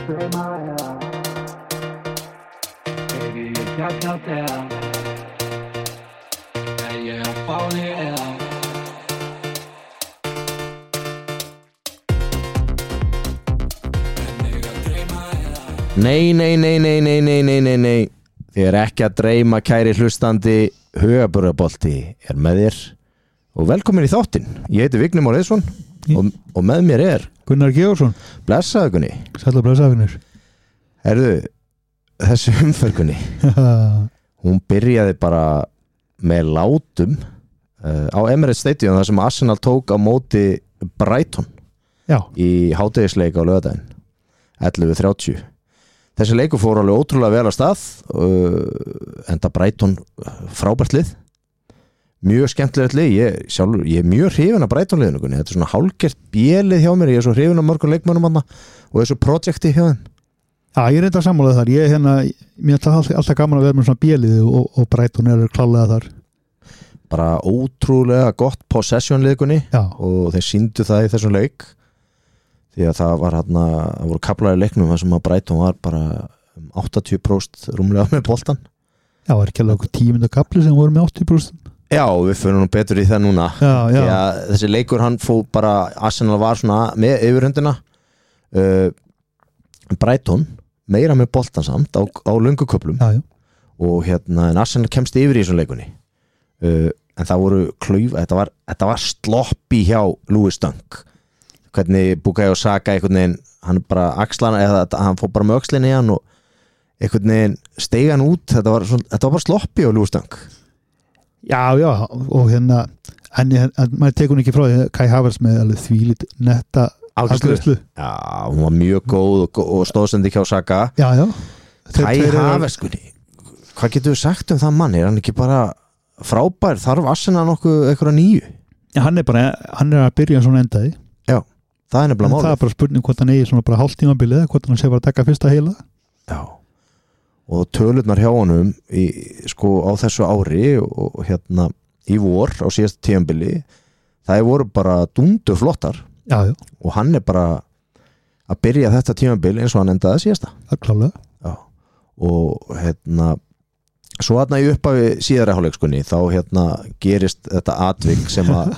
Nei. Þið er ekki að dreyma, kæri hlustandi. Hugaburðarbolti er með þér og velkomin í þáttinn. Ég heiti Vignir Már Eiðsson og með mér er Gunnar Georgsson. Blessaðu Gunni. Sæll og blessaðu Gunnar. Herðu, þessi umferð Gunni hún byrjaði bara með látum á Emirates Stadium þar sem Arsenal tók á móti Brighton. Já. Í hádegisleik á laugardaginn 11:30. Þessi leikur fór alveg ótrúlega vel á stað enda Brighton frábært lið, mjög skemmtilegt lið. Ég er mjög hrifinn af Brighton liðinu. Þetta er svona hálfgert bélið hjá mér. Ég er svo hrifinn af mörgum leikmönnum og þessu projekti hjá þeim. Já, ég er reynda að sammála þar. Mér er alltaf gaman að vera með svona bélið og Brighton er klálega þar. Bara ótrúlega gott possession liðgunni og þeir sýndu það í þessum leik. Því að það voru kaflaði leiknum þar sem að Brighton var bara 80% rúmlega með boltan. Já, var ekki alveg okkur 10 mínútna kafli sem voru með 80%? Já, við fyrir nú betur í það núna. Já. Því að þessi leikur hann fór bara, Arsenal var svona með yfirhöndina. Brighton meira með boltan samt á löngu köflum. Já. Og en Arsenal kemst yfir í þessum leikunni. En það voru þetta var sloppy hjá Louis Dunk. Hvernig Bukayo Saka einhvern veginn, hann bara axlana eða hann fór bara með öxlinni í hann og einhvern veginn steig hann út. Þetta var bara sloppy á Louis Dunk. Já, og en maður tekur hún ekki frá því Kai Havertz með alveg þvílít netta afgreiðslu. Já, hún var mjög góð og stóðsendi hjá Saka. Já. Kai Havertz, hvað getur við sagt það mann? Er hann ekki bara frábær? Þarf Arsenal nokkuð eitthvað nýju? Já, hann er að byrja svona endaði. Já, það er nefnilega málið. Það er bara spurning hvort hann eigi svona bara hálftímabilið eða hvort hann sé bara að taka fyrsta heila. Já, og tölurnar hjá honum á þessu ári og í vor á síðasta tímabili, það voru bara dundu flottar. Já. Og hann er bara að byrja þetta tímabil eins og hann endaði síðasta. Það er klálega. Já, og svo í upphafi síðari hálfleikskunni þá gerist þetta atvik sem að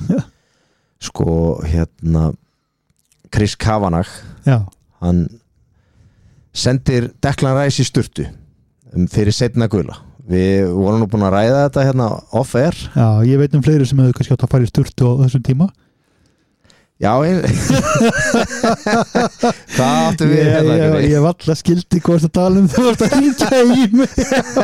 Chris Kavanagh, hann sendir Declan Rice í sturtu fyrir seinna gula. Við vorum nú búin að ræða þetta off-air. Já, ég veit fleiri sem hefur kannski átt að fara í sturtu á þessum tíma. Já, hvað áttu við ég var alltaf skildi hvort að tala þú varst að hringja í mig.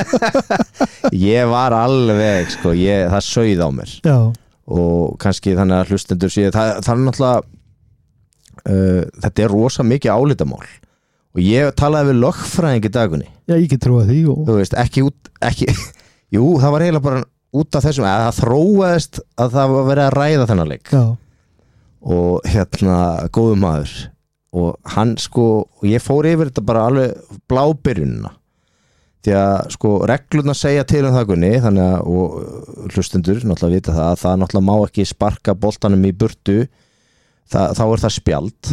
Ég var alveg það sauð á mér. Já. Og kannski þannig að hlustendur séu það er náttúrulega þetta er rosa mikið álitamál og ég talaði við lögfræðing í dagunni. Já, ég get trúa því þú veist, ekki jú, það var eiginlega bara út af þessum að það þróaðist að það var verið að ræða þennan leik. Já. Og góðu maður og hann og ég fór yfir þetta bara alveg blábyrjunina því að reglurnar segja til það Gunni, þannig að og hlustendur náttúrulega vita það að það náttúrulega má ekki sparka boltanum í burtu, þá er það spjald.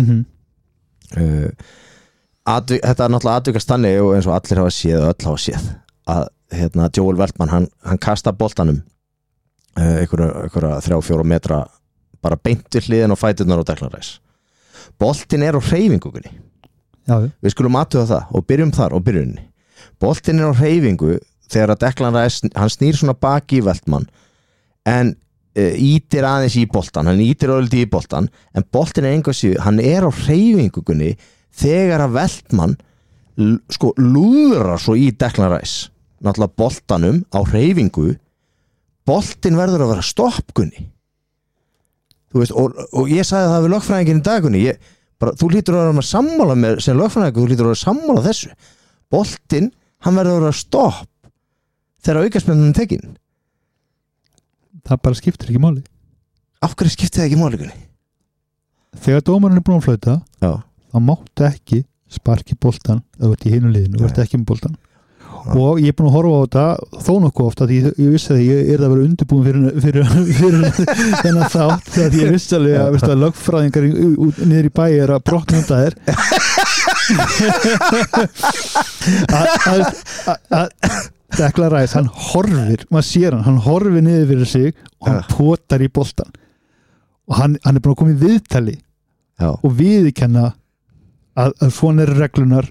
Þetta er náttúrulega atvikast þannig og eins og allir hafa séð og öll hafa séð að Joel Veltman hann kasta boltanum einhverja 3-4 metra bara beint við hliðin og fæturnar á Declan Rice. Boltinn er á hreyfingu Gunni. Já. Við skulum athuga það og byrjum þar og byrjunni. Boltinn er á hreyfingu þegar að Declan Rice hann snýr svona baki í Veltman en ítir aðeins í boltan, hann ítir ölldi í boltan en boltinn er einhvers síðu, hann er á hreyfingu Gunni þegar að Veltman lúðrar svo í Declan Rice náttúrulega boltanum á hreyfingu. Boltinn verður að vera stopp Gunni. Þú veist, og ég sagði það við lögfræðingin í dagunni, þú hlýtur að vera sammála með sem lögfræðingur, þú hlýtur að vera sammála þessu. Boltinn, hann verður að vera stopp þegar aukaspyrnan er tekin. Það bara skiptir ekki máli. Af hverju skiptir það ekki máli Gunni? Þegar dómarinn er búinn að flauta, þá máttu ekki sparki boltan ef þú ert í hinu liðinu, þú ert ekki með boltan. Og ég er búin að horfa á þetta þó nokkuð ofta því ég vissi að ég er að vera undirbúin fyrir þennan þátt því ég vissi alveg að lögfræðingar niður í bæ er að brotna þetta að Declan Rice, hann horfir, maður sér hann horfir niður fyrir sig og hann potar í boltan og hann er búin að koma í viðtali og viðurkenna að svona eru reglunar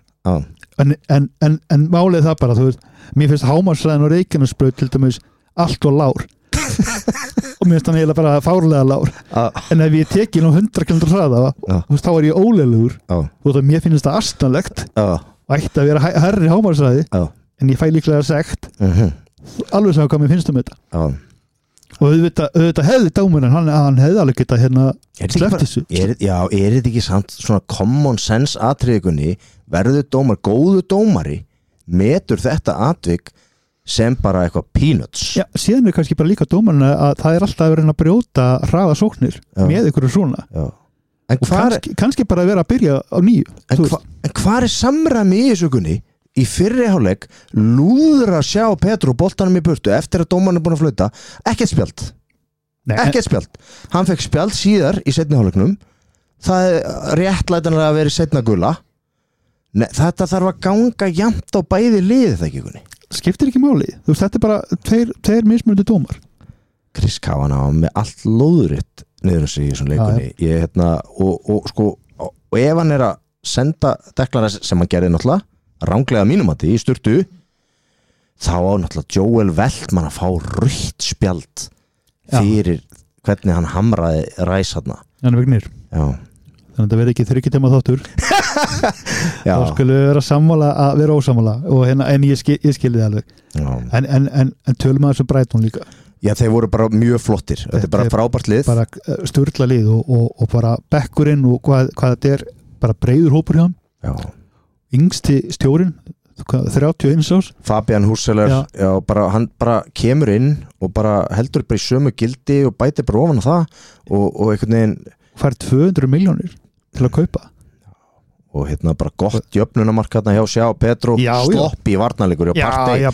en málið það bara, þú veist, mér finnst hámarksræðin og Reykjanesbraut til dæmis allt og lár og mér finnst hann eiginlega bara fárlega lár en ef ég teki nú 100 km hraða þú veist, þá er ég óleilugur og mér finnst það astanlegt og ætti að vera herri hámarksræði en ég fæ líklega sekt alveg sem hvað mér finnst þetta og auðvitað hefði dómurinn hann hefði alveg getað sleppt þessu er þetta ekki samt svona common sense atriðikunni, verður dómar góðu dómari, metur þetta atvik sem bara eitthvað peanuts síðan er kannski bara líka dómarinn að það er alltaf að vera að brjóta hraða sóknir með einhverju svona en kannski bara að vera að byrja á nýju en hvað er samræmi í þessu gunni? Í fyrri hálfleik lúður að sjá Petru boltanum í burtu eftir að dómarinn er búin að flauta, ekkert spjald hann fekk spjald síðar í seinni hálfleiknum, það er réttlætanlega að vera í seinna gula. Þetta þarf að ganga jafnt á bæði liðið það ekki skiptir ekki máli, þú veist, þetta er bara tveir mismunandi dómar. Chris Kavanagh með allt lóðuritt niður þessu í þessum leikunni og ef hann er að senda Declan Rice sem hann gerði náttúrulega ranglega mínumati í sturtu, þá á náttúrulega Joel Veltman að fá rautt spjald fyrir hvernig hann hamraði Rice hann er vegnir þannig að það verði ekki 3 tíma þáttur þá skulle vera sammála að vera ósammála en ég skilði alveg en tölum að þessu Brighton líka þeir voru bara mjög flottir þetta er bara frábært lið bara sturla lið og bara bekkurinn og hvað þetta er bara breiður hópur hjá hann yngsti stjórinn 31 ás Fabian Husseler hann bara kemur inn og bara heldur bara í sömu gildi og bætir bara ofan á það og einhvern veginn fær 200 milljónir til að kaupa og bara gott jöfnunamark hjá Sjá Petru slopp í varnarleikur og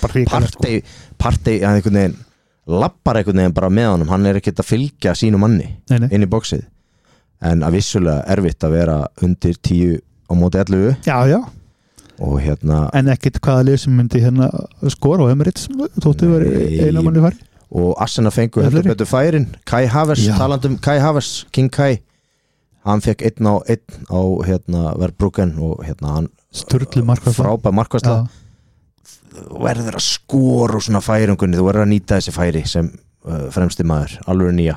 Partey einhvern veginn lappar einhvern veginn bara með honum, hann er ekkert að fylgja sínu manni inn í boxið en að vissulega erfitt að vera undir 10 á móti 11 og en ekkert hvaða lið sem myndi skora á Emirates þóttu verið eina manni fari og Arsenal fengu heldur betur færin Kai Havertz, talandum Kai Havertz King Kai, hann fekk 1-1 á Verbruggen og hann sturlu frábær markvarsla verður að skora úr svona færingunni, þú verður að nýta þessi færi sem fremsti maður, alveg nýja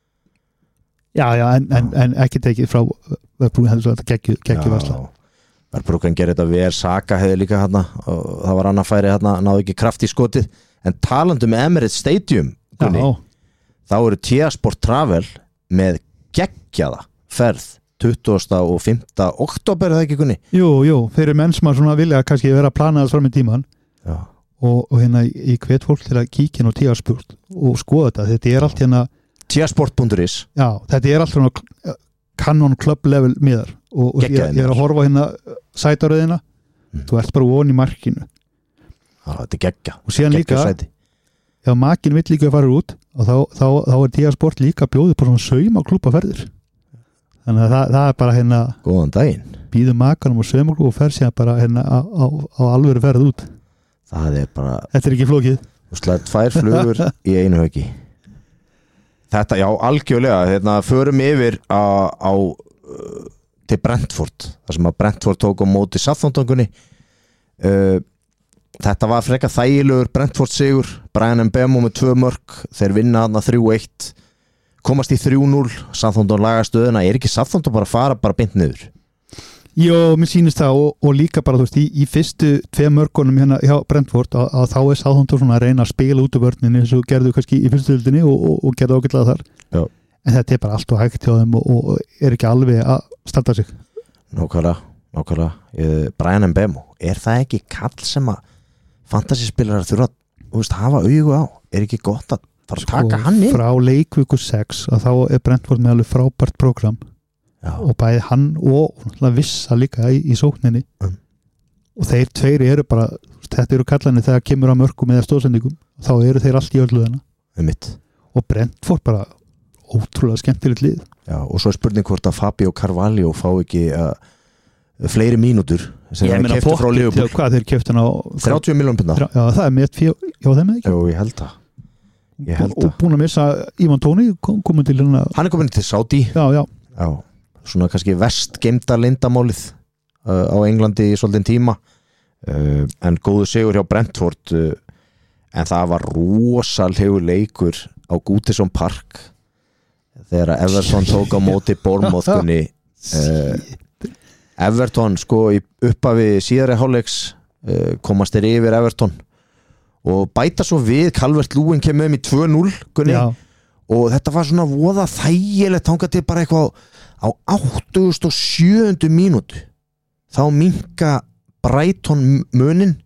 en ekki tekið frá Verbruggen heldur þetta geggju varsla Verbruggen gerir þetta vel, Saka hefði líka og það var annar færi náðu ekki kraft í skotið en talandum Emirates Stadium þá eru T-Sport Travel með geggjaða ferð 20. og 5. október er það ekki kunni? Jú, fyrir menn sem að vilja kannski vera að plana þess fram í tíman og í hvet fólk til að kíkja á T-Sport og skoða þetta er allt T-Sport.is þetta er allt Canon Club level miðar og ég er að horfa sætaröðina þú ert bara von í markinu þetta er geggja og síðan líka ef makin vill líka að fara út og þá er T-Sport líka bjóðið på svona saumaklúbbaferðir þannig að það er bara góðan daginn býður makanum og saumaklúbb og fer síðan bara á alvöru ferð út það er bara þetta er ekki flókið og slætt 2 flugur í einu höggi þetta, algjörlega förum yfir til Brentford þar sem að Brentford tók á móti Southamptongunni þetta var frekar þægilegur Brentford sigur, Bryan Mbeumo með 2 mörk, þeir vinna 3-1 komast í 3-0 Southampton laga stöðuna, er ekki Southampton bara að fara bara beint niður? Jó, mér sýnist það og líka bara þú veist í fyrstu 2 mörkunum hjá Brentford að þá er Southampton svona að reyna að spila út af vörninni eins og gerðu kannski í fyrstu hildinni og gerðu ágætlega þar en þetta er bara allt og hægt hjá þeim og er ekki alveg að standa sig Nákvæmlega Bryan Mbeumo, er það ekki kall sem að fantasyspilarar þurfa að hafa augu á, er ekki gott að fara að taka hann inn? Frá leikviku 6 að þá er Brentford með alveg frábært prógram og bæði hann og vissa líka í sókninni og þeir tveiri eru bara þetta eru kallanir þegar kemur á mörkum eða stóðsendingum þá eru þeir allt í ölluðina og Brentford bara ótrúlega skemmtilegt lið og svo er spurning hvort að Fabio Carvalho fá ekki fleiri mínútur sem ég þeir meina keyptu frá Liverpool hvað þeir keyptu hann á 30 milljón punda já, það með hjá þeim ekki Jú, ég held það og búin að missa Ivan Tóni komin til hérna hann komin til Saudi já. Svona kannski verst geimta leyndamálið á Englandi í svolítinn tíma en góðu sigur hjá Brentford en það var rosalegu leikur á Goodison Park þegar Everton tók á móti Bournemouth Everton sko í upphafi síðari hálfleiks komast þeir yfir Everton og bæta svo við Calvert-Lewin kemur í 2-0 Gunni og þetta var svona voða þægilegt þangað til bara eitthvað á 87. mínútu þá minnka Brighton munin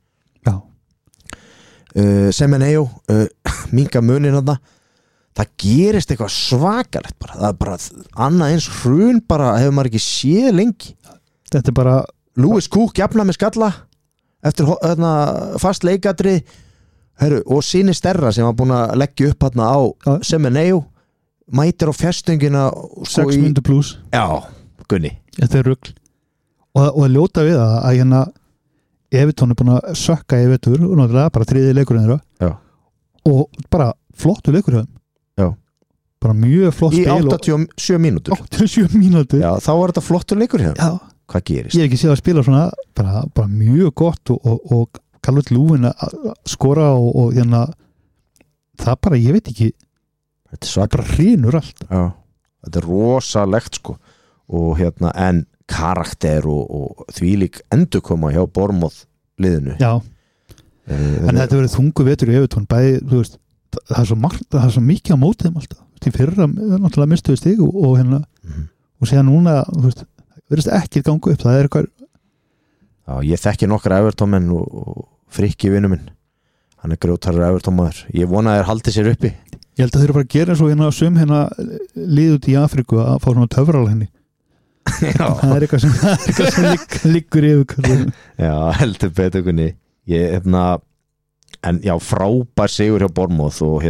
Semeneo minnka munin þarna það gerist eitthvað svakalegt bara. Það er bara annað eins hrun bara hefur maður ekki séð lengi þetta er bara Lewis Cook jafna með skalla eftir fast leikadri og Sini Sterra sem var búin að leggja upp hérna á Semeneo mætir á fjastungina 6 mínútur plus já, Gunni þetta er rugl og að ljóta við að hérna Everton er búin að sökka í vetur og náttúrulega bara 3. leikurinn þeirra og bara flottu leikur hjá þeim bara mjög flott í spil 87 mínútur 87 mínútur já, þá var þetta flottu leikur hjá þeim hvað gerist? Ég hef ekki séð að spila svona bara mjög gott og Calvert-Lewin að skora og hérna það bara, ég veit ekki þetta er svakar bara hrínur allt þetta er rosalegt sko og hérna en karakter og þvílík endurkoma hjá Bournemouth liðinu en þetta verið þungu vetur í Everton bæði, þú veist, það er svo mikið á mótið þeim alltaf, því fyrra náttúrulega mistuðu stig og hérna og síðan núna, þú veist, verðist ekki ganga upp, það er eitthvað ég þekki nokkra Everton menn og Frikki vinnu minn hann er grjótarur Everton maður, ég vona að þeir haldi sér uppi ég held að þeir eru bara að gera eins og hérna lið út í Afríku að fá svona töfral henni það er eitthvað sem liggur yfir já, heldur betur kunni en já, frábær sigur hjá Bournemouth og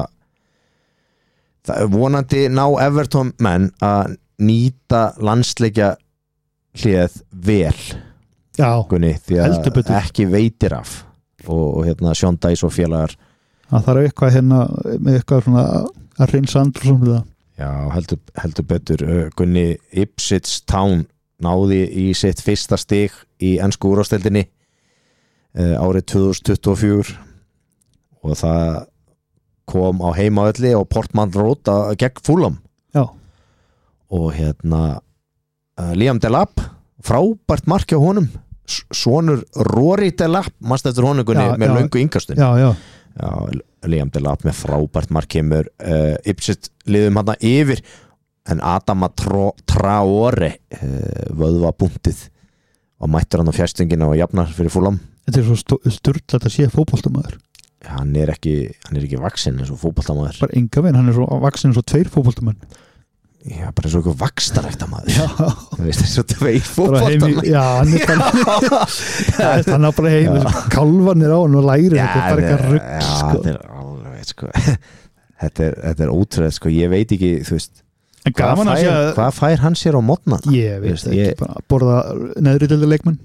það er vonandi ná Everton menn að nýta landsleikja hlið vel kunni, því að ekki veitir af og Sean Dyche og félagar það þarf eitthvað með eitthvað svona að reynsa andur sem það já, heldur betur Gunni Ipswich Town náði í sitt fyrsta stig í ensku úrvalsdeildinni árið 2024 og það kom á heimavelli á Portman Road gegn Fulham og Liam Delap frábært mark hjá honum sonur Rory Delap mannst eftir honum með löngu yngastun já Liam Delap með frábært mark kemur Ipswich liðum hann yfir en Adama Traore vöðva búntið og mættur hann á fjastungina og jafnar fyrir Fulham þetta er svo sturla að sé fótboltamaður hann er ekki vaxinn eins og fótboltamaður bara enga veginn, hann er svo vaxinn eins og 2 fótboltamenn já, bara eins og eitthvað vaxtaræktamaður þú veist, eins og 2 fótboltamenn já, hann er bara heim kálvanir á hann og læri þetta er bara eitthvað rugg sko. þetta er alveg sko. þetta er ótrúlega sko. ég veit ekki, þú veist hvað fær hann sér á mótna ég veist ekki, bara borða neðri deildi leikmenn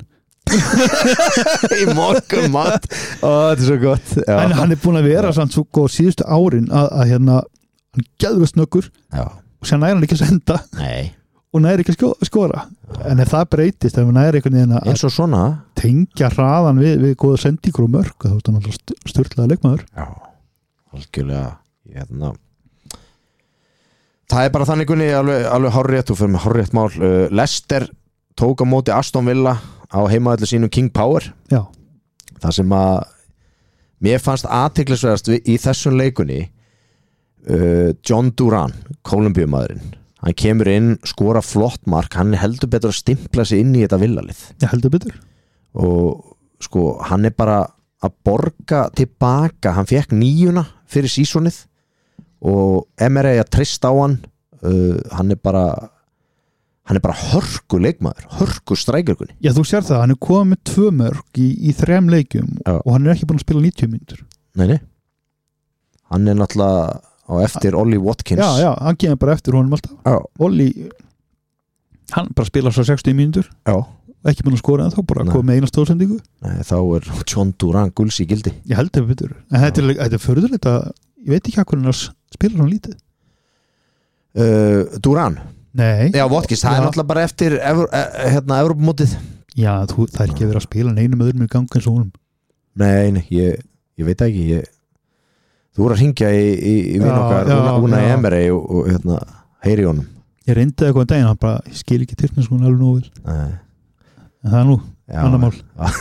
í morgun mat þetta er svo gott en hann er búin að vera samt svo góð síðustu árin að hann geður snöggur og sér næri hann ekki að senda og næri ekki að skora en ef það breytist, ef hann næri einhvern veginn eins og svona tengja hraðan við góða sendingur og mörg þá er hann alltaf styrlaða leikmaður algjörlega það er bara þannig Gunni alveg hárrétt og fyrir með hárrétt mál Leicester tók á móti Aston Villa á heimavelli sínum King Power það sem að mér fannst athyglisverðast í þessum leikunni John Duran Kólumbíumaðurinn, hann kemur inn skora flott mark, hann heldur betur að stimpla sig inn í þetta villalið heldur betur og sko hann er bara að borga tilbaka, hann fekk 9 fyrir sísonið og MRA að trista á hann hann er bara hörku leikmaður, hörku strækjörkunni. Já, þú sér það, hann er komið með 2 mörk í 3 leikjum og hann er ekki búin að spila 90 mínútur. Nei, hann er náttúrulega á eftir Ollie Watkins. Já, hann kemur bara eftir honum alltaf. Ollie, hann bara spila svo 60 mínútur ekki búin að skora en þá bara komið með eina stóðsendingu. Nei, þá John Duran gulls í gildi. Ég held að betur. En þetta er förðulegt að ég veit ekki hvað hann spilar svona lítið. Duran? Nei. Já, Watkins, það náttúrulega bara eftir Evrópumótið. Já, það er ekki að vera að spila neinum öðrum í gangi eins og honum. Nei, ég veit ekki. Þú að hringja í vinn okkar, Una Emery og heyri honum. Ég reyndi eitthvað daginn, hann bara, ég skil ekki tyrkneskun alveg nóg vel. Nei. En það er nú, annar mál.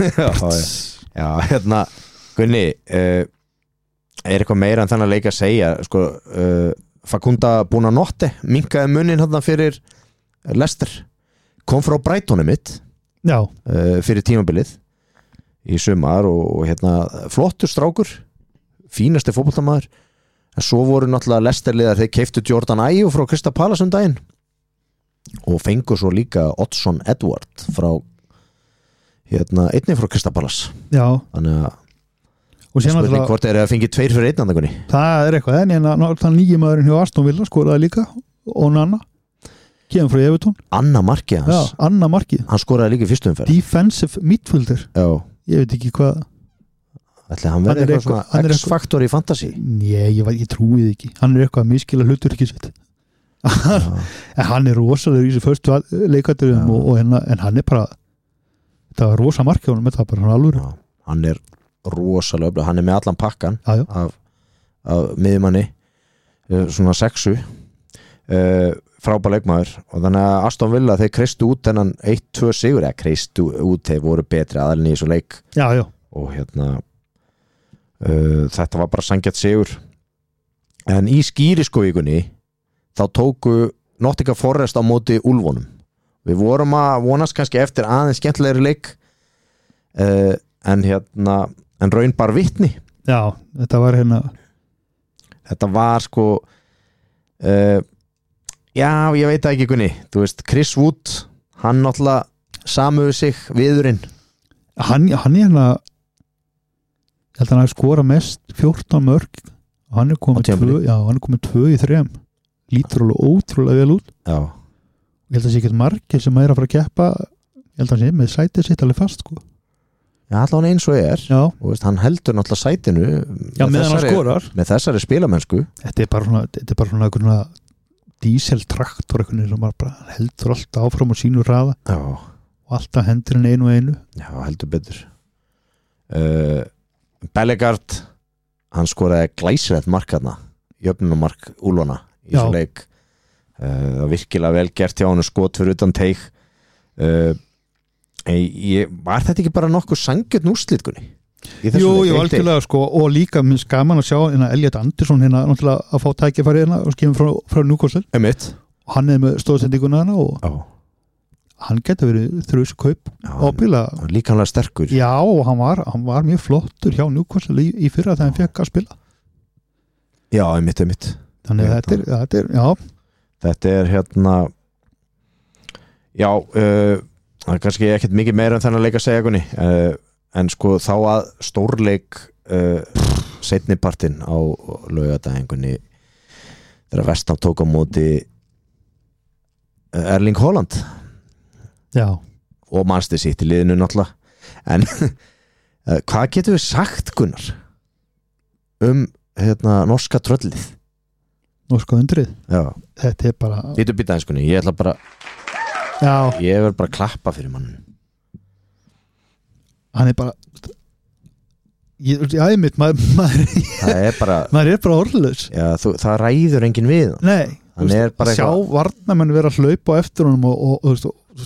Já, Gunni, er eitthvað meira en þannig að leika að segja, sko, Fakunda Buonanotte, minkaði munnin hann fyrir Leicester, kom frá Brightonum mitt, fyrir tímabilið í sumar og flottur strákur, fínasti fótboltamaður, en svo voru náttúrulega Leicester-liðar, þeir keyptu Jordan Ayew frá Crystal Palace daginn og fengu svo líka Oddsson Edward frá einnig frá Crystal Palace. Já. Þannig að spurning hvort að fengi 2 fyrir 1 andagunni. Það er eitthvað, en það nýjum maðurinn hjá Aston Villa skoraði líka og Nanna kemur frá Everton. Anna markið hans. Já, Anna markið. Hann skoraði líka í fyrstu umferð. Defensive midfielder. Já. Ég veit ekki hvað. Ætli hann verði eitthvað svona X-faktor í fantasy? Nei, ég trúið ekki. Hann er eitthvað að miskila hlutur ekki sitt. En hann er rosalegur í þessu fyrstu leikaturum en hann er bara þetta var rosa markið honum, þetta var bara hann alveg. Hann er rosalega, hann er með allan pakkan af miðjumanni svona 6 frábær leikmaður og þannig að Aston Villa þeir kreistu út þennan 1-2 sigur eða kreistu út, þeir voru betri aðalinn í þessu leik og þetta var bara sanngjarnt sigur en í skýriskovíkunni þá tóku Nottingham Forest á móti Úlfunum. Við vorum að vonast kannski eftir aðeins skemmtilegri leik en raun bar vitni. Já, þetta var þetta var sko já, ég veit ekki Gunni, þú veist, Chris Wood hann náttúrulega samöðu sig viðurinn. Hann ég held að hann hafi skora mest 14 mörg og hann er komið 2 í 3 lítur alveg ótrúlega vel út. Já. Ég held að það sé ekki margir sem er að fara að keppa, ég held að hann sé með sætið sitt alveg fast sko. Já, allavega eins og og veist, hann heldur náttúrulega sætinu með þessari spilamennsku. Þetta er bara svona díseltraktor sem bara heldur alltaf áfram og sínu raða og alltaf hendur hann einu. Já, heldur betur. Bellegard hann skoraði glæsilegt mark þarna, jöfnumark Úlfana í þessu leik. Það var virkilega vel gert hjá hann skot fyrir utan teig. Var þetta ekki bara nokkuð sangjörn úrslit Gunni? Jú, algjörlega sko og líka minnst gaman að sjá Elliot Anderson náttúrulega að fá tækifæri og kemur frá Newcastle og hann með stóðsendinguna og hann getur verið þrjus kaup ábyggilega. Líka hann var sterkur. Já, og hann var mjög flottur hjá Newcastle í fyrra þegar hann fekk að spila. Já, einmitt. Þannig að þetta er það er kannski ekkert mikið meira en þennan leik að segja Gunni en sko þá að stórleik seinnipartinn á laugardaginn þegar Vestam tók á móti Erling Haaland og Manchester City liðinu náttúrulega en hvað getum við sagt Gunnar norska tröllið? Norska undrið? Já. Þetta er bara Býta eins Gunni, ég ætla bara ég verður bara að klappa fyrir mann. Hann er bara maður er bara orðlaus. Já, það ræður enginn við. Nei, sjá varnarmenn vera að hlaupa á eftir honum og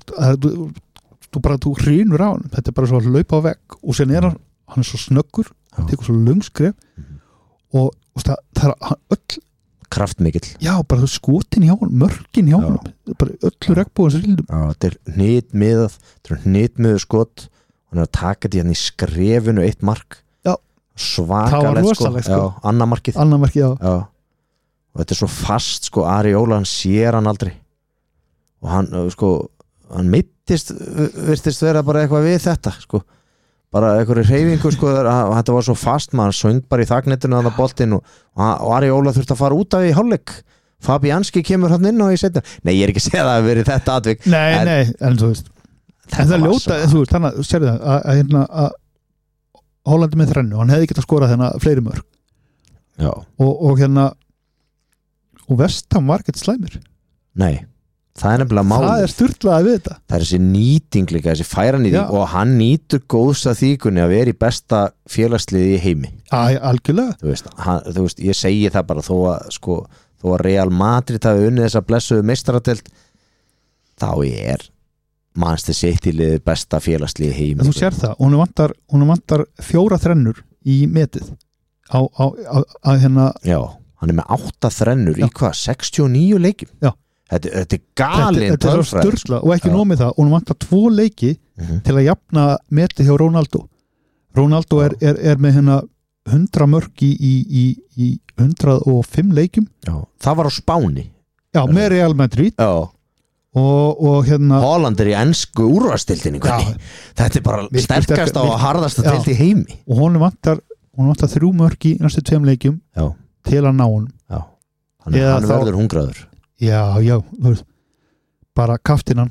þú hrýnur á hann. Þetta er bara svo að hlaupa á vegg og sen er hann er svo snöggur, tekur svo löngskref og það er öll kraftmikill. Já, bara skotin hjá hann, mörkin hjá hann bara öllu regnbóðans rildum. Já, þetta er hnitmiðu skot hann er að taka þetta í skrefinu 1 mark. Já. Svakalegt sko. Já, annað markið. Já. Og þetta er svo fast sko, Ariola hann sér hann aldrei og hann mittist virtist vera bara eitthvað við þetta sko. Bara einhverju hreyfingu sko, þetta var svo fast maður söng bara í þagnetinu að það boltinn og Ariola þurfti að fara út af í hálfleik. Fabianski kemur hann inn og ég setja. Nei, ég er ekki að segja það að verið þetta atvik. Nei, en þú veist en það ljóta, þú veist, þannig að sérðu það að Hollandi með þrennu, hann hefði getað skorað þennan fleiri mörg og og Vestham var ekkert slæmir nei, það er nefnilega máli það sturlaði við þetta það er þessi nýting líka, þessi færanýting og hann nýtur góðs að þýkunni að vera í besta félagsliði í heimi algjörlega þú veist, ég segi það bara þó að Real Madrid hafi unnið þessa blessuðu meistarateild þá er Manchester City liðið besta félagsliði í heimi þú sér það, hún vantar 4 þrennur í metið á já, hann er með 8 þrennur í hvað, 69 leikjum já Þetta er galinn þetta er styrla og ekki nómið það og hún vantar 2 leiki til að jafna metið hjá Ronaldo er með 100 mörg í 105 leikum já, það var á Spáni já, með Real Madrid já og Holland er í ensku úrvalsdeildinni þetta er bara sterkast á að harðasta deild í heimi og hún vantar 3 mörg í næstu 2 leikjum já. til að ná honum hann verður hungraður já, bara kaftinan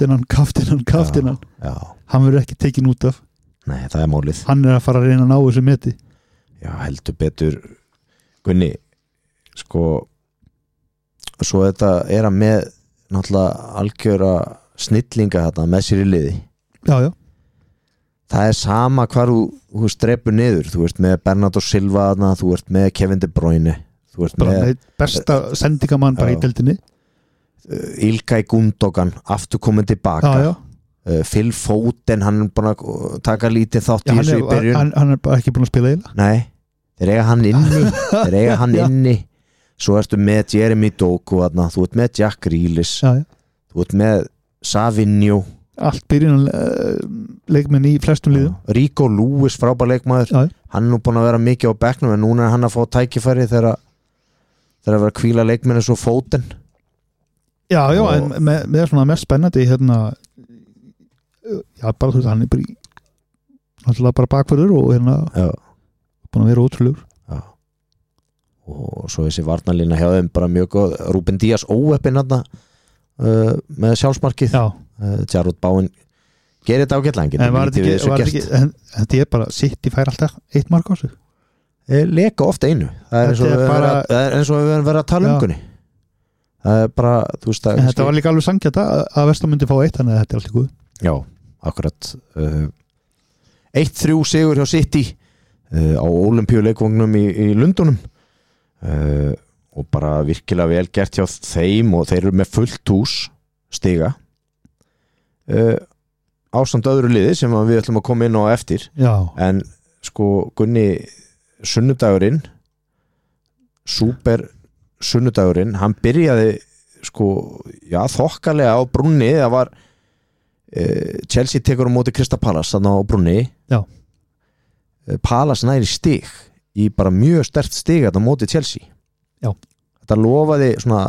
hann verður ekki tekin út af nei, það er málið hann er að fara að reyna að ná þessu meti já, heldur betur Gunni, svo þetta er að með náttúrulega algjöra snillinga þetta með sér í liði já það er sama hvar þú strepur niður þú ert með Bernardo Silva þú ert með Kevin De Bruyne þú ert með besta sendingamann bara í deildinni Ilkay Gundogan aftur komin tilbaka Phil Foden, hann er búin að taka lítið þátt í þessu í byrjun hann er bara ekki búin að spila eila nei, þeir eiga hann inni svo ertu með Jeremy Doku þú ert með Jack Grealish þú ert með Savinho allt byrjun leikmenn í flestum liðum Rico Lewis, frábær leikmaður hann er nú búin að vera mikið á bekknum en núna er hann að fá tækifæri þegar að vera að hvíla leikmenn eins og Foden já, en með svona mest spennandi já, bara þú veist, hann er bara í náttúrulega bara bakverður og búin að vera ótrúlegur og svo þessi varnarlína hjá þeim bara mjög góð Ruben Díaz óeppinn með sjálfsmarkið Jarrod Bowen gerir þetta ágætlega en þetta er bara City fær alltaf 1 mark á sig leka ofta einu það er eins og við verðum að tala umgunni það er bara en þetta var líka alveg sangjart að Vestham myndi fá 1 þannig að þetta er alltaf góð já, akkurat 1-3 sigur hjá City á Ólympíuleikvangnum í Lundunum og bara virkilega vel gert hjá þeim og þeir eru með fullt hús stiga ásamt öðru liði sem við ætlum að koma inn á eftir en Gunni sunnudagurinn super sunnudagurinn hann byrjaði þokkalega á brúnni það var Chelsea tekur á móti Crystal Palace þannig á brúnni Palace næri stig í bara mjög sterkt stig þetta móti Chelsea þetta lofaði svona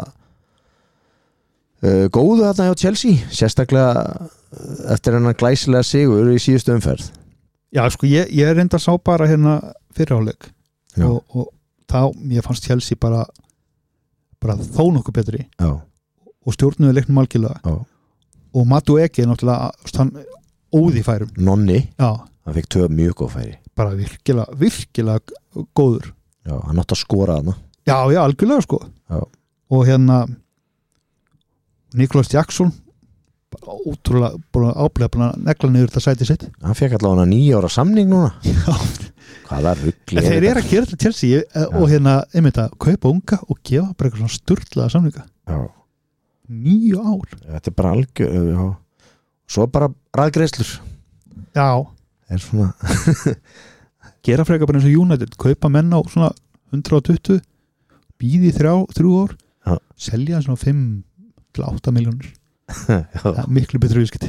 góðu þetta hjá Chelsea sérstaklega eftir hennar glæsilega sigur í síðustu umferð ég reynda að sá bara fyrirháleik og þá mér fannst Chelsea bara þó nokkuð betri og stjórnuðu leiknum algjörlega og Matu Eki náttúrulega hann óði færum Nonni, hann fekk 2 mjög góð færi bara virkilega góður hann átti að skora hana já, algjörlega og Nicholas Jackson bara ótrúlega búin að áblega negla niður þetta sæti sitt hann fekk allavega 9 ára samning núna hvaða rugli þeir eru að gera þetta Chelsea og einmitt að kaupa unga og gefa bara eitthvað svona sturlaða samninga 9 ár þetta er bara algjör svo bara ræðgreiðslur er svona gera frekar bara eins og United kaupa menn á svona 120 býði 3 ár selja svona 5-8 miljónir miklu betur viðskipti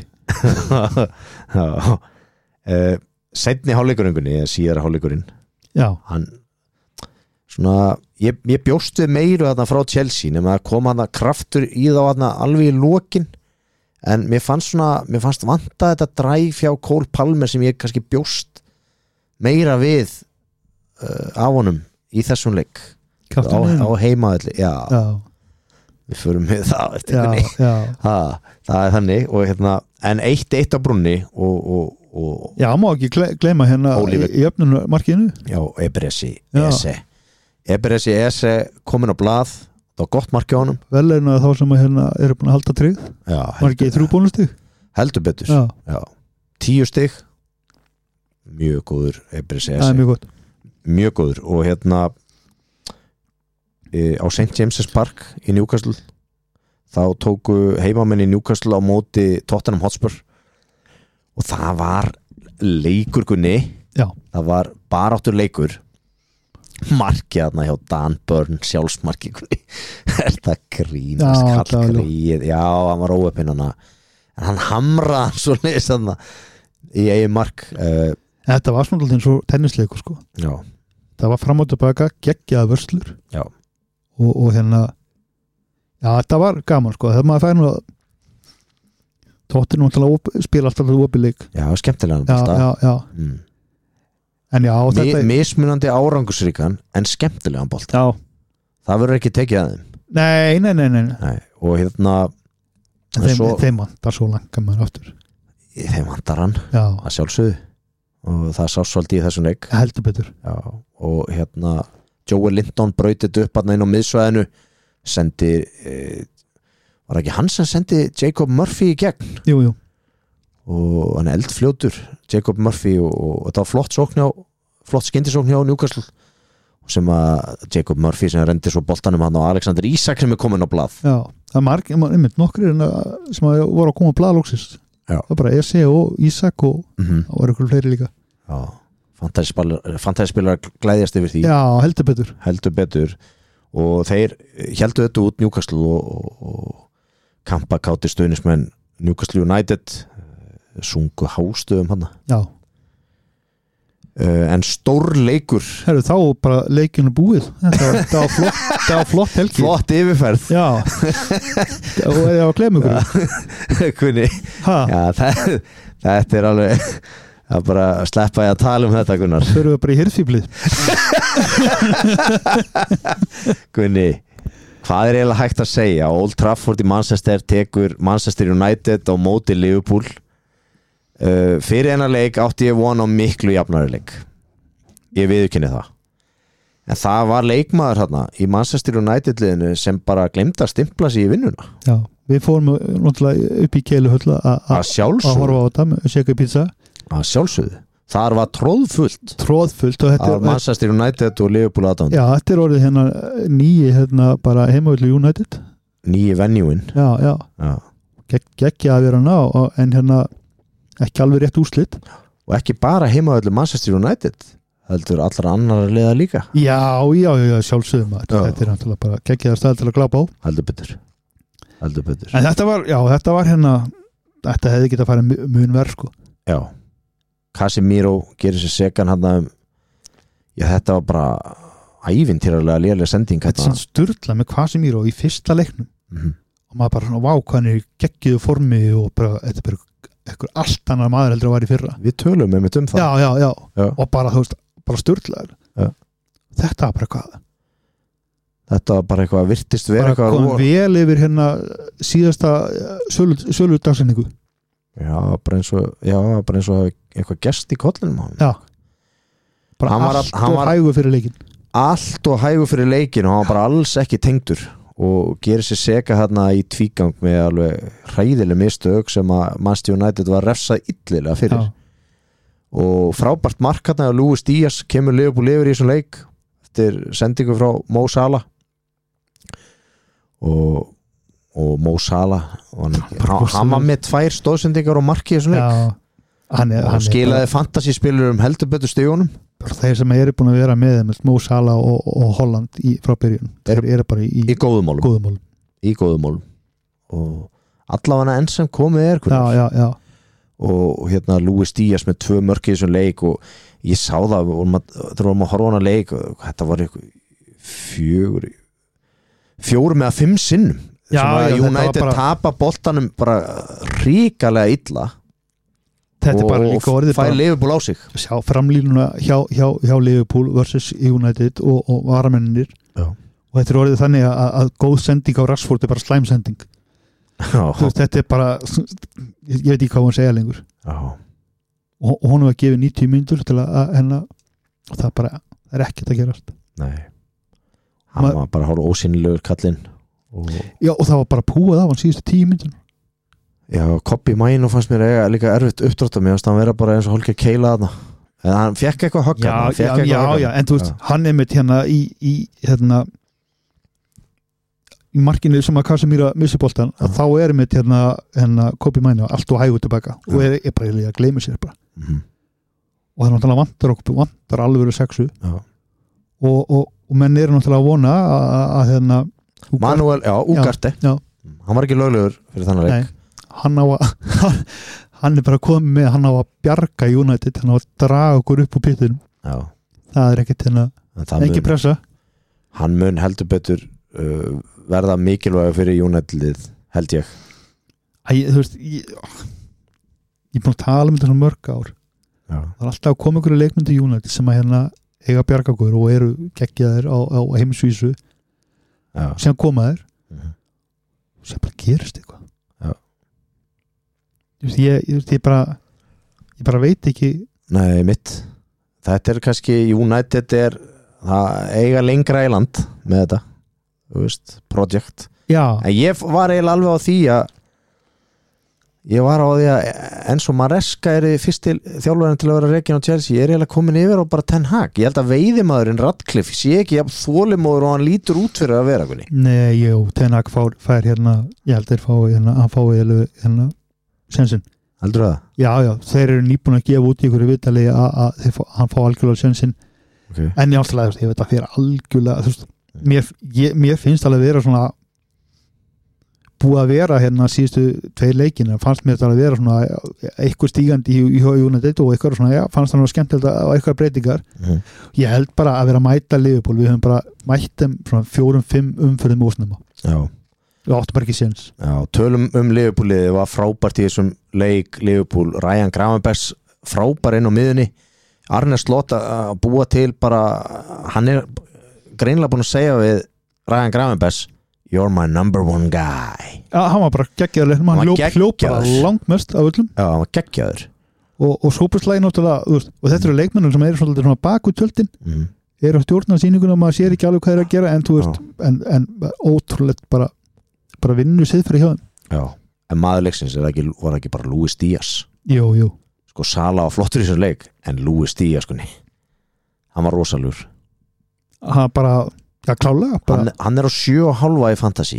seinni hálfleikurinn síðara hálfleikurinn hann svona ég bjóst við meiru þarna frá Chelsea nema að koma þarna kraftur í þá þarna alveg í lokin en mér fannst vanta þetta dræf hjá Cole Palmer sem ég kannski bjóst meira við af honum í þessum leik á heimaðalli við förum með það það þannig og en 1-1 á brúnni og já, má ekki gleyma í öfnunarmarkinu já, Eberesi Ese komin á blað, það var gott marki á honum vel einu þá sem eru búin að halda tryggð marki í 3 bónustig heldur betur, já 10 stig mjög góður Eberesi Ese mjög góður og á St. James's Park í Newcastle þá tóku heimamenn í Newcastle á móti Tottenham Hotspur og það var leikur Gunni, það var baráttur leikur markið þarna hjá Dan Burn sjálfsmarki Gunni þetta grínast kallgríð já, hann var óöppinn en hann hamraði svo leys í eigin mark þetta var svona eins og tennisleikur sko já. Það var fram og tilbaka geggjaða vörslur já. Og já, þetta var gaman sko þegar maður fær nú að Tottenham spila alltaf opið leik já, skemmtilega já. En já, þetta mismunandi árangursríkan en skemmtilegan bolt já. Það verður ekki tekið að þeim nei. Og þeim vantar svo langa maður aftur þeim vantar hann að sjálfsögðu og það sá svolítið í þessum leik heldur betur já, og Joey Linton brautið upp inn á miðsvæðinu sendi var ekki hann sem sendi Jacob Murphy í gegn jú. Og hann eldfljótur Jacob Murphy og þetta var flott skyndisókn hjá Newcastle sem að Jacob Murphy sem rendi svo boltanum hann og Alexander Isak sem komin á blað já, það nokkrir sem voru að koma á blað lóksist það var bara Ese og Isak og var ykkur fleiri líka já, fantasíspilar glæðjast yfir því já, heldur betur og þeir héldu þetta út Newcastle og kampakáti stuðnismenn Newcastle United sungu hástöðum hann já en stór leikur þá bara leikinu búið það var flott helgi flott yfirferð já og ég var gleym ykkur Kunni þetta er alveg það er bara að sleppa ég að tala þetta Gunnar þau eru bara í hirðfíblið Kunni hvað er eiginlega hægt að segja Old Trafford í Manchester tekur Manchester United á móti Liverpool fyrir hennar leik átti ég von á miklu jafnari leik ég viðurkenni það en það var leikmaður hérna í Manchester United liðinu sem bara glemdi að stimpla sig í vinnuna já, við fórum náttúrulega upp í Keiluhöll að horfa á þetta með Shaka Pizza að sjálfsögðu, þar var tróðfullt og þetta Manchester United og Liverpool aðdánd já, þetta er orðið nýji bara heimavöldu United nýji venjúin já. Geggja að vera ná en ekki alveg rétt úrslit og ekki bara heimavöldu Manchester United heldur allra annar liða líka já, sjálfsögum þetta er náttúrulega bara geggjaðar stað til að glápa á heldur betur en þetta var þetta hefði getað að fara mun verð sko já, Casemiro gerir sér sekan þetta var bara ævintýralega léleg sending þetta er svona sturla með Casemiro í fyrsta leiknum og maður bara svona vá hvað hann er geggiðu formi og bara, þetta er bara eitthvað allt annar maður heldur að var í fyrra við tölum einmitt það já. Og bara þú veist bara sturlaður þetta var bara eitthvað virtist vera bara kom vel yfir síðasta sölu dagsendingu já, bara eins og eitthvað gest í kollinum já bara hann var hægur fyrir leikin allt og hægur fyrir leikin og hann var bara alls ekki tengdur og gerir sér seka hérna í tvígang með alveg hræðileg mistök sem að Manchester United var refsað illilega fyrir og frábært mark hérna og Luis Díaz kemur Liverpool yfir í þessum leik eftir sendingu frá Mo Salah og Mo Salah hann var með 2 stóðsendingar og marki í þessum leik hann skilaði fantasíspilurum heldur betur stigunum þeir sem eru búin að vera með Mo Salah og Holland frá byrjun þeir eru bara í góðum málum og allavega enn sem komið já. Og Luis Díaz með 2 mörk í þessum leik og ég sá það þegar vorum að horfa hana leik þetta var 4 með 5 sinnum sem að United tapa boltanum bara ríkalega illa og fær Liverpool á sig sjá framlínuna hjá Liverpool versus United og varamennir og og þetta orðið þannig að góð sending á Rashford bara slæm sending veist, þetta bara ég veit ekki hvað hann segja lengur og hún var gefið 90 mínútur til að hennar og það bara er ekkert að gerast nei, hann var bara hálf ósýnilegur kallinn já og það var bara púað af hann síðustu 10 mínútur já, Kobi Maino fannst mér líka erfitt uppdrátt mér fannst hann vera bara eins og hálfgeir keila þarna en hann fekk eitthvað högg já, en þú veist, hann mitt hérna í hérna í markinu sem að Casemiro missi boltan að þá mitt hérna Kobi Maino allt og hægur tilbaka og bara að gleyma sér bara og það náttúrulega vantar alveg sexu og menn náttúrulega að vona að hérna Manuel, Ugarte hann var ekki löglegur fyrir þannig leik hann bara komið með hann á að bjarga United hann á að draga okkur upp úr pittinum það ekkert hérna ekki pressa hann mun heldur betur verða mikilvæg fyrir United held ég þú veist ég er búin að tala um þetta mörg ár það er alltaf að koma ykkur leikmyndi United sem að hérna eiga bjarga okkur og eru geggjaðir á heimsvísu sem koma þér sem bara gerist eitthvað ég bara veit ekki nei mitt þetta kannski United það eiga lengra í land með þetta þú veist, project en ég var eiginlega alveg á því að eins og Maresca fyrsti þjálfarinn til að vera rekinn á Chelsea ég eiginlega komin yfir og bara Ten Hag ég held að veiðimaðurinn Radcliffe sé ekki þolimóður og hann lítur út fyrir að vera nei, Ten Hag fær hérna ég held hann fái hérna sensin heldur það? Já, þeir eru nýbúin að gefa út í ykkur viðtali að hann fá algjörlega sensin en ég ástæðlega, ég veit að fyrir algjörlega þú veist, mér finnst alveg vera svona búið að vera hérna síðustu 2 leikina fannst mér þetta að vera svona eitthvað stígandi í United og eitthvað svona fannst það skemmtilegt á eitthvað breytingar ég held bara að vera að mæta Liverpool við höfum bara mætt þeim svona 4-5 umferðum úrsnum við áttum bara ekki séns tölum Liverpool-liðið var frábært í þessum leik Liverpool, Ryan Gravenbergs frábær inn á miðunni Arne Slot að búa til bara hann greinilega búin að segja við Ryan Gravenbergs you're my number one guy hann var bara geggjaður hann hljóp bara langmest af öllum hann var geggjaður og súperslægi náttúrulega og þetta eru leikmennir sem eru svona bak við tjöldin eru að stjórna sýninguna og maður sér ekki alveg hvað að gera en þú veist en ótrúlegt bara vinnu siðfæri hjá þeim en maður leiksins var ekki bara Luis Díaz jú sko Sala var flottur í þessum leik en Luis Díaz hann var rosalur hann bara klálega hann á 7,5 í fantasy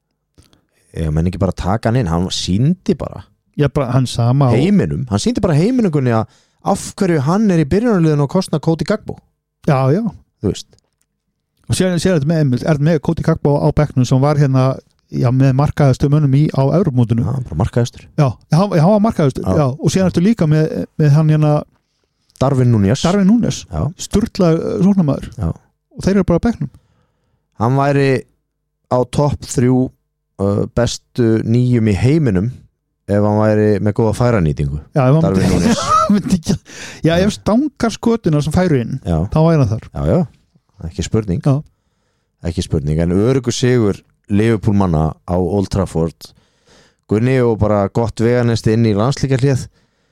ég menn ekki bara taka hann inn hann síndi bara hann sama heiminum hann síndi bara heiminungunni að af hverju hann í byrjunarliðinu og kostna Cody Gakpo já þú veist og sér þetta með Cody Gakpo á bekknum sem var hérna með markaðastu mönnum á Evrópumótinu bara markaðastur hann var markaðastur og síðan ertu líka með hann hérna Darwin Núñez sturla svona maður og þeir eru bara á bekknum hann væri á topp 3 bestu 9 í heiminum ef hann væri með góða færanýtingu Darwin Núñez ef stangar skotuna sem færu inn þá væri hann þar ekki spurning en öruggur sigur Liverpool manna á Old Trafford Gunni og bara gott veganest inn í landslíkjarlið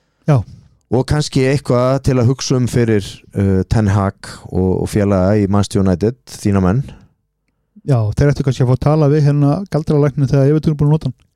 og kannski eitthvað til að hugsa fyrir Ten Hag og félaga í Manchester United þína menn þeir ættu kannski að fá að tala við hérna galdralækninu þegar ég veit búin að nota hann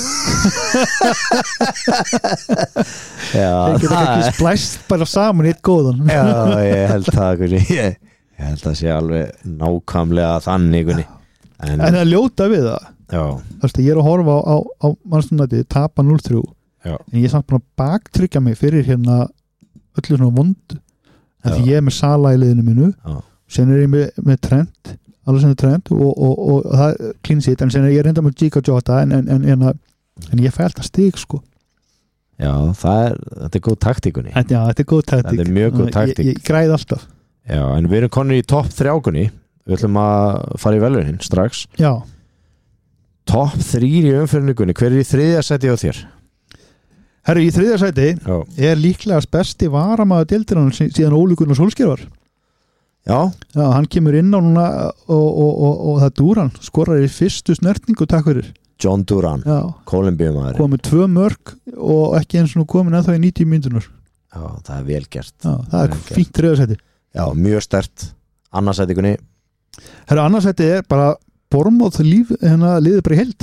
þeir geta ekki splæst bara saman í eitt góðan ég held það Gunni ég held það sé alveg nákvæmlega þannig Gunni en það ljóta við það ég er að horfa á mannstundæti tapa 0-3 en ég er samt búin að baktryggja mig fyrir hérna öllu svona vondu en því ég er með Sala í liðinu mínu sen er ég með Trent alveg sem er Trent og það clean sheet en sen er ég reynda með Giga Jota en ég fæ alltaf stig sko þetta er góð taktíkunni þetta er góð taktík þetta er mjög góð taktík ég græði alltaf en við erum konur í topp 3 við ætlum að fara í velurinn strax topp 3 í umferðingunni hver í 3. sæti á þér? Herru, í 3. sæti er líklegast besti varamaður deildarinnar síðan Ole Gunnar Solskjær var hann kemur inn á núna og það Duran skorar í fyrstu snertningu takk fyrir John Duran, Kólumbíumaður komið 2 mörk og ekki eins og komin ennþá í 90 mínútur það er vel gert það er fínt 3. sæti mjög sterkt annarsæti annarsæti er bara Bournemouth liðið bara í heild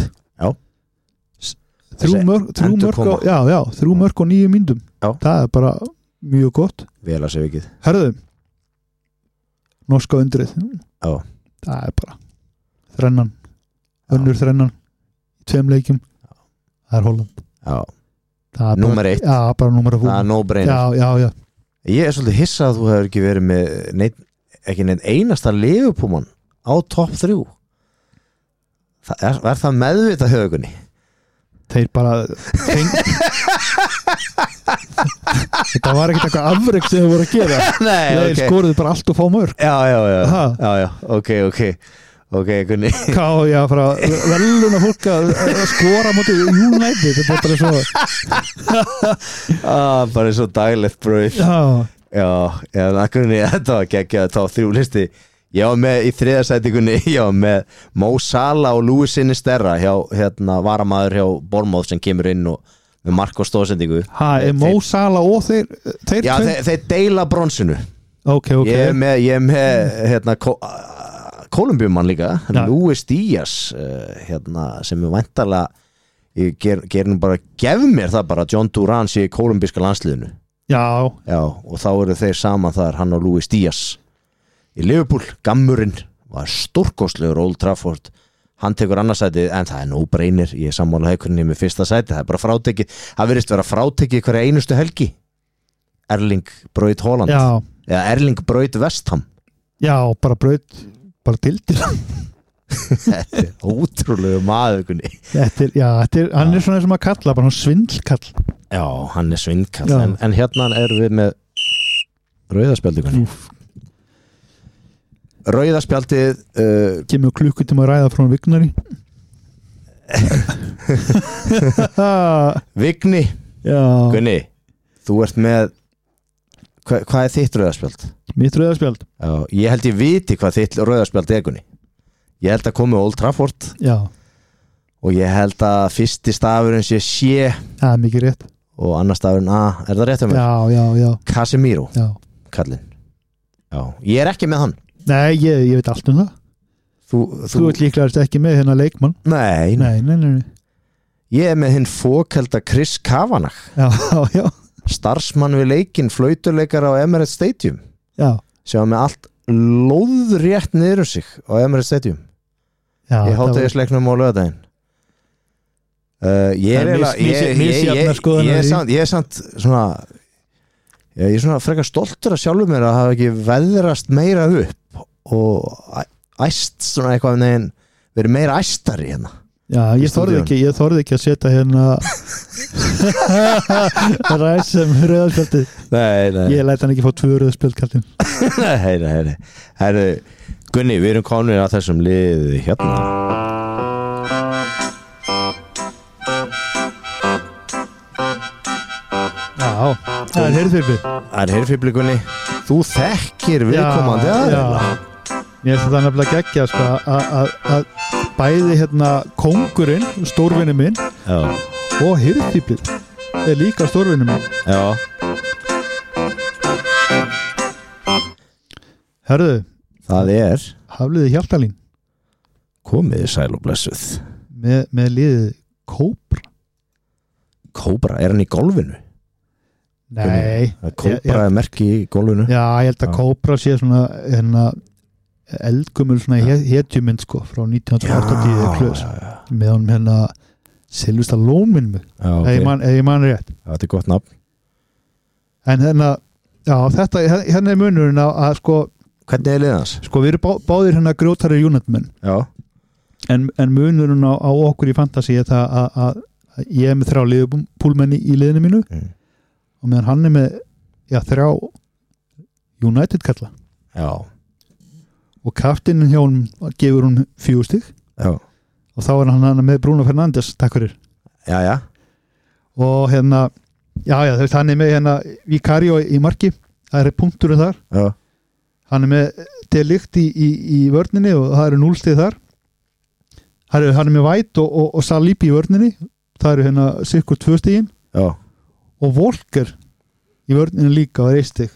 3 mörk og 9 mínútum það er bara mjög gott vel að segja vikið herðu norska undrið það er bara þrennan önnur þrennan 2 leikjum það er Holland það er númer 1 bara númer 1 það er no brainer ég er svolítið hissað að þú hefur ekki verið með ekki neitt einasta Liverpool á topp 3 er það meðvitað högunni þeir bara þetta var ekkert eitthvað afrek sem þau voru að gera þeir skoruðu bara allt og fá mörg ok, Gunni frá veluna fólk að skora mútið United þetta er bara svo bara svo daglegt brauð Gunni, þetta var geggjað þá 3 listi ég var með í 3. sæti Gunni ég var með Mo Salah og Luis Sinisterra varamaður hjá Bournemouth sem kemur inn og með mark og stóðsendingu Mo Salah og þeir deila bronsinu okay. ég er með Kólumbíumann líka Luis Díaz sem er væntanlega ég ger nú bara gef mér það bara John Duran sé í kólumbíska landsliðinu og þá eru þeir saman þar hann og Luis Díaz í Liverpool, gammurinn var stórkostlegur Old Trafford hann tekur annarsætið en það er no brainer ég er sammála haukunni með 1. sætið það er bara frátekið, það virðist vera frátekið hverja einustu helgi Erling braut Holland eða Erling braut West Ham bara braut bara dildir þetta er ótrúlega maður Gunni hann er svona sem að kalla bara svindlkall hann er svindlkall en hérna erum við með rauðaspjaldi Gunni rauðaspjaldið kemur klukkutíma að ræða frá Vignari Vigni Gunni, þú ert með hvað er þitt rauðaspjald? Mitt rauðaspjald? Ég held ég viti hvað þitt rauðaspjald er Gunni ég held að komi Old Trafford og ég held að fyrsti stafurinn sé mikið rétt og annar stafurinn er það rétt um mig? Já Casemiro kallinn ég er ekki með hann nei, ég veit allt um það þú ert líklegast ekki með hérna leikmann nei. Ég er með hinn fókelda Chris Kavanagh starfsmann við leikinn flauturleikara á Emirates Stadium sem var með allt lóðrétt niður um sig á Emirates Stadium ég hátegisleiknum á laugardaginn ég er samt svona ég er svona frekar stoltur að sjálfur mér að hafa ekki veðrast meira upp og æst svona eitthvað neginn verið meira æstari hérna ég þorði ekki að setja hérna ræs sem rauðarspjaldi ég læt hann ekki fá 2 rauðarspjaldkallin Herru Gunni, við erum konur að þessum liði hérna það er heyrðfibli Gunni þú þekkir viðkomandi aðeila mér finnst það nefnilega geggja að bæði hérna kóngurinn stórvinni minn og heyrðfibli er líka stórvinni minn herðu það er Hafliði Hjaltalín komiði sæl og blessuð með liðið Kóbra, er hann í golfinu? Nei Kóbra er merki í golfinu ég held að Kóbra sé svona hérna eldgumul svona hetjumynd sko frá 1980 með honum hérna Sylvester Stallone ef ég man rétt þetta er gott nafn en hérna þetta hérna er munurinn að sko hvernig er liðans? Sko við erum báðir hérna grjótari United-menn en munurinn á okkur í fantasy er það að ég er með 3 Liverpool-menn í liðinu mínu og meðan hann er með 3 United-kalla og kaftinn hjá hún gefur hún 4 stig og þá er hann með Bruno Fernandes takk fyrir og hérna hann er með hérna Vicario í marki það er punkturinn þar hann með delikt í vörninni og það eru 0 stig þar. Hann með White og Salibi í vörninni, það eru hérna sirkur 2 stigin. Já. Og Volker í vörninni líka og 1 stig.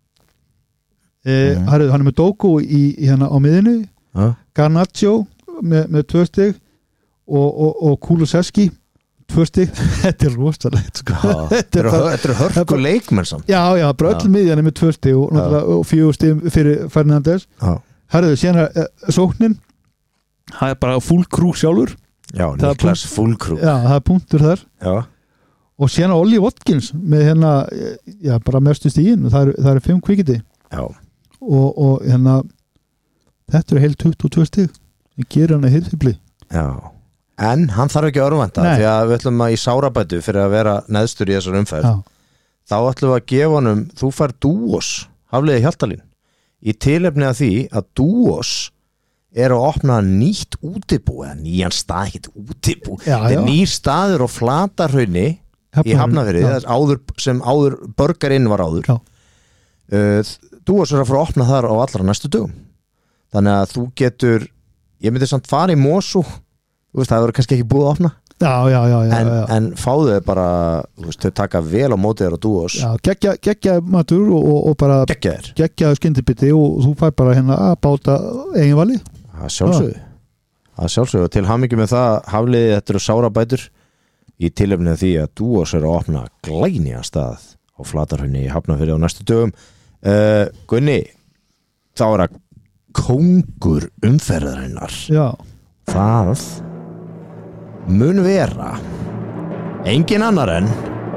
Hann með Doku í hérna á miðinu, Garnacho með 2 stig og Kulusevski 2 stig. Þetta rosalegt sko. Þetta er hörku leikmenn samt. Já, bara öll miðjan með 2 stig og 4 stig fyrir Fernandes. Síðan sóknin, það er bara full crew sjálfur. Já, Niklas full crew. Já, það er punktur þar. Já. Og síðan Ollie Watkins með hérna, bara mestu stigin, það eru 5 kvikindi. Já. Og hérna þetta eru heil 22 stig sem gerir hann að hirðfibli. Já, en hann þarf ekki að örvænta því að við ætlum að í sárabætu fyrir að vera neðstur í þessar umferð. Þá ætlum við að gefa honum, þú fær Duos Hafliði Hjaltalín í tilefni af því að Duos er að opna nýtt útibú eða nýjan stað, ekkert útibú. Þetta er nýr staður og Flatarhrauni í Hafnarfirði sem áður Burgerinn var áður. Duos er að fara að opna þar á allra næstu dögum. Þannig að þú getur, ég myndi samt fara í Mosó, þú veist, það verður kannski ekki búið að opna. En fáðu þau bara, þú veist, þau taka vel á móti þér á Duos. Já, geggja matur og bara geggja skyndibiti og þú fær bara hérna að báta eigin vali. Það sjálfsögðu. Til hamingju með það, Hafliði, þetta eru sárabætur í tilefni af því að Duos er að opna glænýjan stað á Flatarhrauni í Hafnarfirði á næstu dögum. Gunni, þá er að kóngur umferðarinnar. Já. Það mun vera engin annar en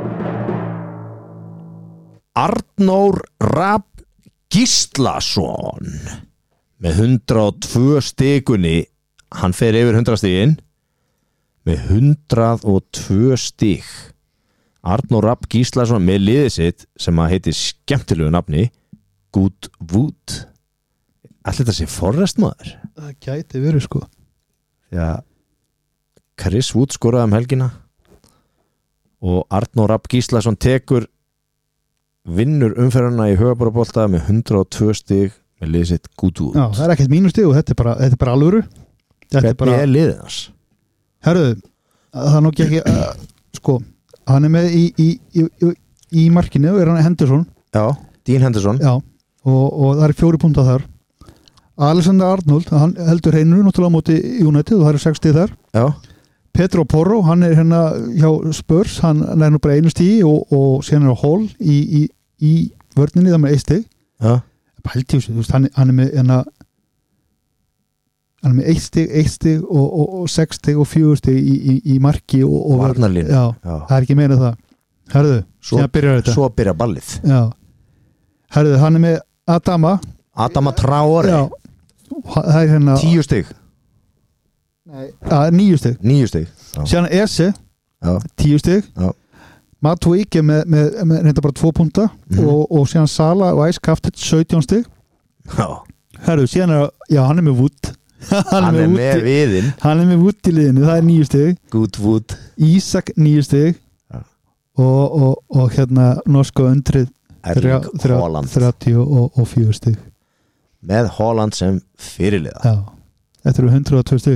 Arnór Rafn Gíslason með 102 stigunni. Hann fer yfir 100 stigin með 102 stig. Arnór Rafn Gíslason með liðið sitt sem að heiti skemmtilegu nafni Goodwood. Allir þetta sé Forrest maður. Það gæti verið sko. Já, Chris Wood skoraði helgina og Arnór Rafn Gíslason vinnur umferðina í Höfuborgabolta með 102 stig með liðið sitt Goodwood. Já, það er ekkert mínustig og þetta er bara alvöru. Hvernig er liðið hans? Herðu, það er nokki ekki sko, hann er með í markinu og er hann Henderson. Já, Dean Henderson. Já, og það er 4 punktar þar. Alexander Arnold, hann heldur hreinu náttúrulega á móti United og það eru 6 stig þar. Já. Pedro Porro, hann er hérna hjá Spurs, hann er nú bara 1 stigi og síðan er Hall í vörninni, það með 1 stig. Já. Pælti, þú veist, hann er með hérna hann er með 1 stig og 6 stig og 4 stig í marki og varnarlínu. Já, það er ekki meira það. Herðu, síðan byrjar þetta. Svo byrjar ballið. Já. Herðu, hann er með Adama Traore. Já. Það er hérna 10 stig. Nei, 9 stig. 9 stig. Síðan Ese 10 stig. Já. Matuike með reynda bara 2 punta og síðan Sala og Æskaftet 17 stig. Já. Herru, síðan hann er með Wood. hann er með viðinn. Hann er með Wood í liðinu, það er 9 stig. Good Wood. Ísak 9 stig. Og hérna norska undrið 30 og 4 stig. Með Haaland sem fyrirliða. Já, þetta eru 102 stig.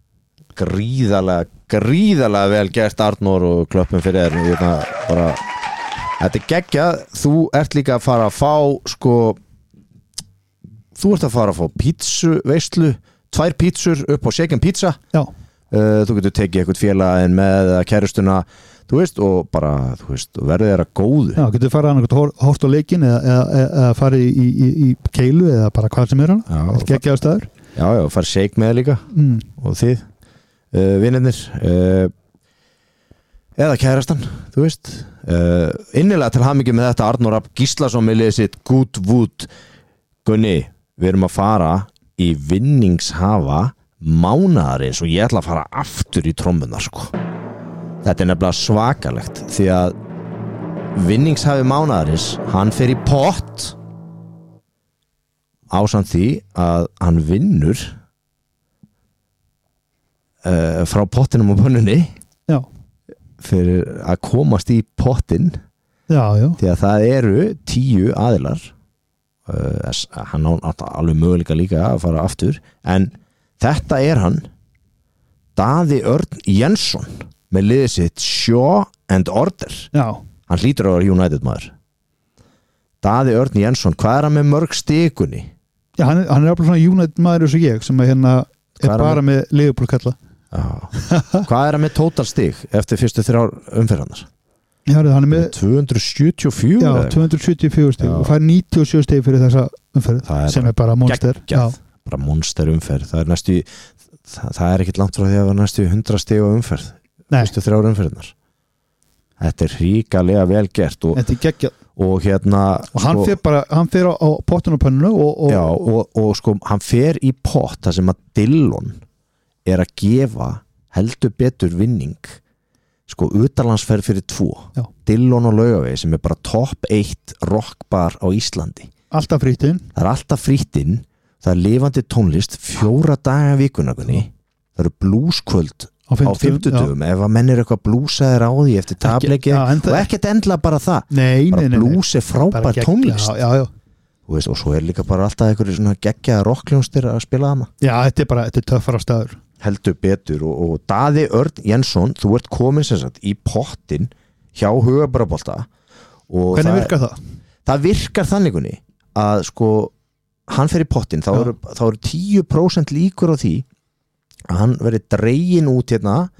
Gríðalega vel gert Arnór og klöppum fyrir þér. Þetta er geggjað. Þú ert líka að fara að fá sko, þú ert að fara að fá pítsu veislu, 2 pítsur upp á Shaken Pizza. Já. Þú getur tekið eitthvað félagin með kærustuna, þú veist, og bara, þú veist, verðið er að góðu. Já, getur farið annað hort á leikinn eða farið í keilu eða bara hvað sem er hann. Þetta geggjaður staður. Já, farið shake með líka og þið, vinirnir, eða kærastan, þú veist. Innilega til hamingju með þetta Arnór Rafn Gíslason með liðið sitt Goodwood. Gunni, við erum að fara í vinningshafa mánaðarins og ég ætla að fara aftur í trommunar sko. Þetta er nefnilega svakalegt því að vinningshafi mánaðarins, hann fer í pott ásamt því að hann vinnur frá pottinum og pönnunni. Já. Fyrir að komast í pottin. Já. Því að það eru 10 aðilar hann á alveg möguleika líka að fara aftur, en þetta hann Daði Örn Jensson með liðið sitt Shaw and Order. Já. Hann hlýtur að vera United maður. Daði Örn Jensson, hvað hann með mörg stikunni? Já, hann alveg svona United maður eins og ég sem er bara með Liverpool kalla. Hvað hann með total stig eftir fyrstu 3 umferðarnar? Já, hann með 274. Já, 274 stig og fær 97 stig fyrir þessa umferð sem bara monster. Bara monster umferð. Það ekkert langt frá því að vera næstu 100 stig á umferð. Fyrstu 3 umferðarnar. Þetta ríkalega vel gert og þetta geggjað. Og og hann fer á pottun og pönnu og sko hann fer í pott þar sem að Dillon að gefa heldur betur vinning sko utanlandsferð fyrir 2 Dillon og Laugavegi sem bara topp 1 rockbar á Íslandi. Alltaf frýttinn. Það alltaf frýttinn, það lifandi tónlist 4 daga vikunagunni, það blueskvöld á 50 dögum, ef að menn eitthvað blúsaðir á því eftir tapleiki og ekkert endla bara það, bara blús frábær tónlist og svo líka bara alltaf einhverju svona geggjaða rockljónstir að spila hana. Já, þetta er töffara staður. Heldur betur og Daði Örn Jensson, þú ert komin sem sagt í pottin hjá Hugabarabolta. Hvernig virkar það? Það virkar þannigunni að sko hann fer í pottin, þá eru 10% líkur á því að hann verið dregin út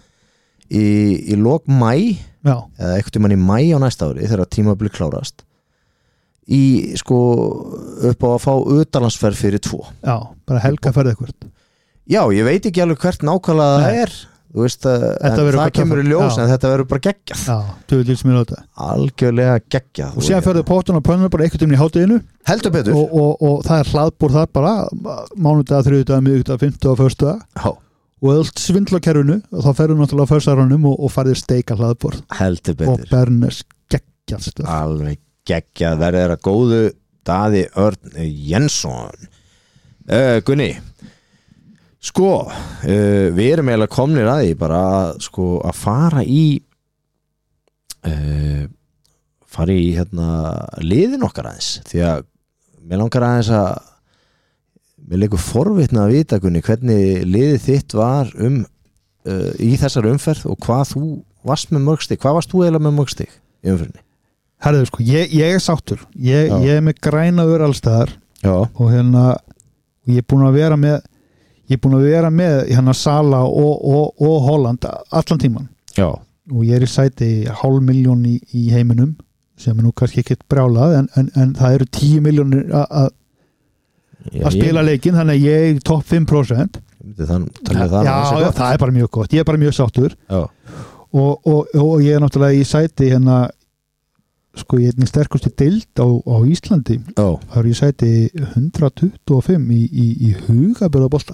í lok mæ eða eitthvað mann í mæ á næsta ári þegar tímabilið klárast í sko upp á að fá utanlandsferð fyrir 2. Já, bara helgaferð eitthvað. Já, ég veit ekki alveg hvert nákvæmlega það þú veist að það kemur í ljós en þetta verður bara geggjað. Já, algjörlega geggjað. Og síðan ferðu pottun og pönnur bara eitthvað í hádeginu. Heldur betur. Og það hlaðbúr þar bara mánudag, þriðjudag, miðvikudag, fimmtudag og föstudag. Já. Og öll svindlakerfinu og þá ferðu náttúrulega á föstudagrunum og farðir steika hlaðbúr. Heldur betur. Og bernes geggjað. Alveg geggjað, verður að góðu Daði Örn Jensson. Gunni, sko við erum eiginlega komnir að því bara sko að fara í liðin okkar aðeins, því að mér langar aðeins að mér leikur forvitna að vita Gunni hvernig liðið þitt var í þessar umferð og hvað þú varst með mörg stig, hvað varst þú eiginlega með mörg stig í umferðinni? Herðu sko, ég er sáttur ég er með græna allstaðar og ég er búin að vera með Sala og Holland allan tíman. Já. Og ég er í sæti 500.000 í heiminum sem nú kannski ekki brjálað en það eru 10 milljónir að spila leikinn, þannig að ég er topp 5%. Já, það er bara mjög gott, ég er bara mjög sáttur. Já. Og ég er náttúrulega í sæti sko ég er sterkusti deild á Íslandi. Já. Það er í sæti 125 í Hugabarabolta.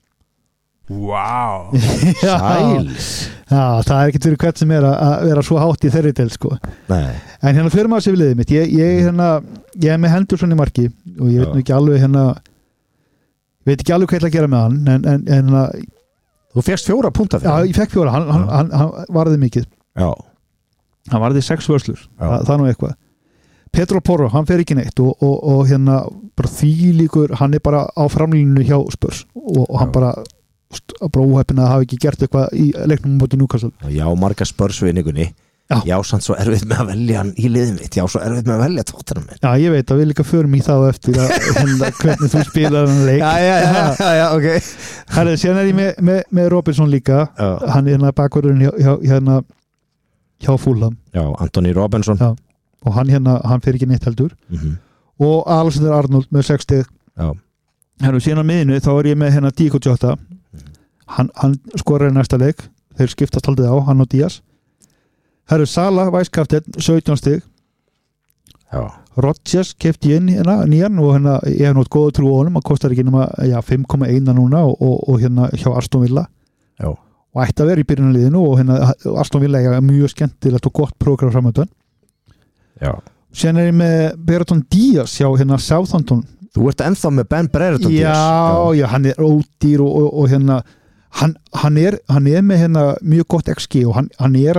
Wow. Sæls. Já, það er ekkert fyrir hvert sem er að vera svo hátt í þeirri del sko. Nei. En fyrir maður sér við liðið mitt ég er með Henderson í marki og ég veit nú ekki alveg veit ekki alveg hvað ég ætla að gera með hann en þú fékkst 4 púnta fyrir hann. Já, ég fekk 4, hann varði mikið. Já. Hann varði 6 vörslur, það er nú eitthvað. Pedro Porro, hann fer ekki neitt og bara þvílíkur, hann er bara á framlínu hjá Spurs og hann bara óheppin að hafa ekki gert eitthvað í leiknum mútið Newcastle. Já, marga Spurs-vinningunni. Já, sann svo erfitt með að velja hann í liðið mitt. Já, svo erfitt með að velja Tottenham mitt. Já, ég veit að við líka förum í það eftir hvernig þú spilar hann leik. Já, ok. Herðu, síðan er ég með Robinson líka. Hann er bakvörðurinn hjá Fulham. Já, Anthony Robinson. Já, og hann fer ekki neitt heldur. Og Alexander Arnold með 6 stig. Já. Herðu, síðan á miðinu þá er ég með Diego Jota. Hann skorar í næsta leik. Þeir skiptast aldrei á, hann og Díaz. Herru Sala, væskapteinn, 17 stig. Já. Rodgers keypti inn nýjan og ég hef nátt góða trú á honum, hann kostar ekki nema 5,1 núna og hjá Aston Villa. Já. Og ætti að vera í byrjunarliðinu og Aston Villa er mjög skemmtilegt og gott prógram framöndan. Já. Síðan er ég með Brereton Díaz hjá Southampton. Þú ert ennþá með Ben Brereton Díaz. Já, hann er ódýr og hann er með mjög gott XG og hann er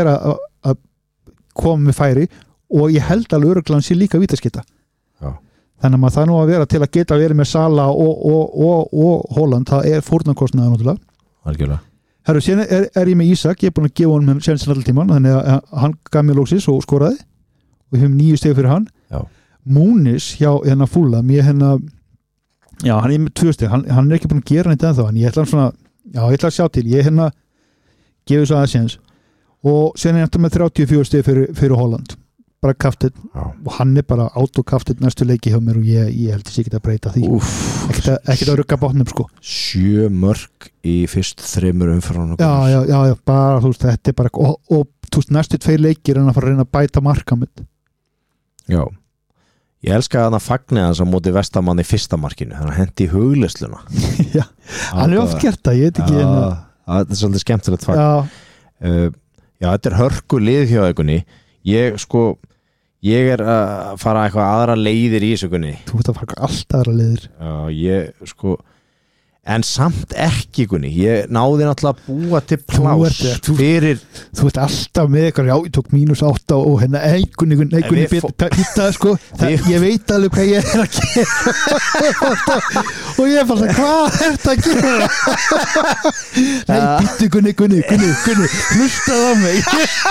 að koma með færi og ég held alveg örugglega hann sé líka vítaskita. Já. þannig að maður það nú að vera til að geta verið með Sala og Haaland, það fórnarkostnaður náttúrulega. Algjörlega. Herru, síðan er ég með Ísak, ég er búin að gefa honum sénsinn allir tíman, þannig að hann gaf mér lóksis og skoraði og við höfum 9 stig fyrir hann. Já. Múnis hjá Fúla, já, hann er með 2 stig, hann er ekki búin að gera neitt ennþá, en ég ætla að sjá til, ég gefið svo aðeins og síðan er hann með 34 stig fyrir Haaland, bara kaftið og hann er bara autokaftið næstu leiki hjá mér og ég held ég sé ekki að breyta því ekki að rugga bátnum sko 7 mörk í fyrst 3 umferðunum já, bara þú veist, þetta er bara og þú veist, næstu 2 leikir en að fara að reyna að bæta markamið. Já, ég elska að hann fagni hans á móti Vestamann í fyrsta markinu, þannig að hendi í hugleisluna. Já, hann er oft gert það, ég veit ekki það er svolítið skemmtilegt fagn. Já, þetta er hörku lið hjá einhverni. Ég er að fara eitthvað aðra leiðir í þessu. Þú ert að fara alltaf aðra leiðir. Já, en samt ekki Gunni, ég náði náttúrulega að búa til pláss fyrir þú ert alltaf með eitthvað, já ég tók -8 og hérna einhvernig býtaði sko, ég veit alveg hvað ég er að gera og ég er bara hvað er þetta að gera nei, býttu Gunni hlustaði á mig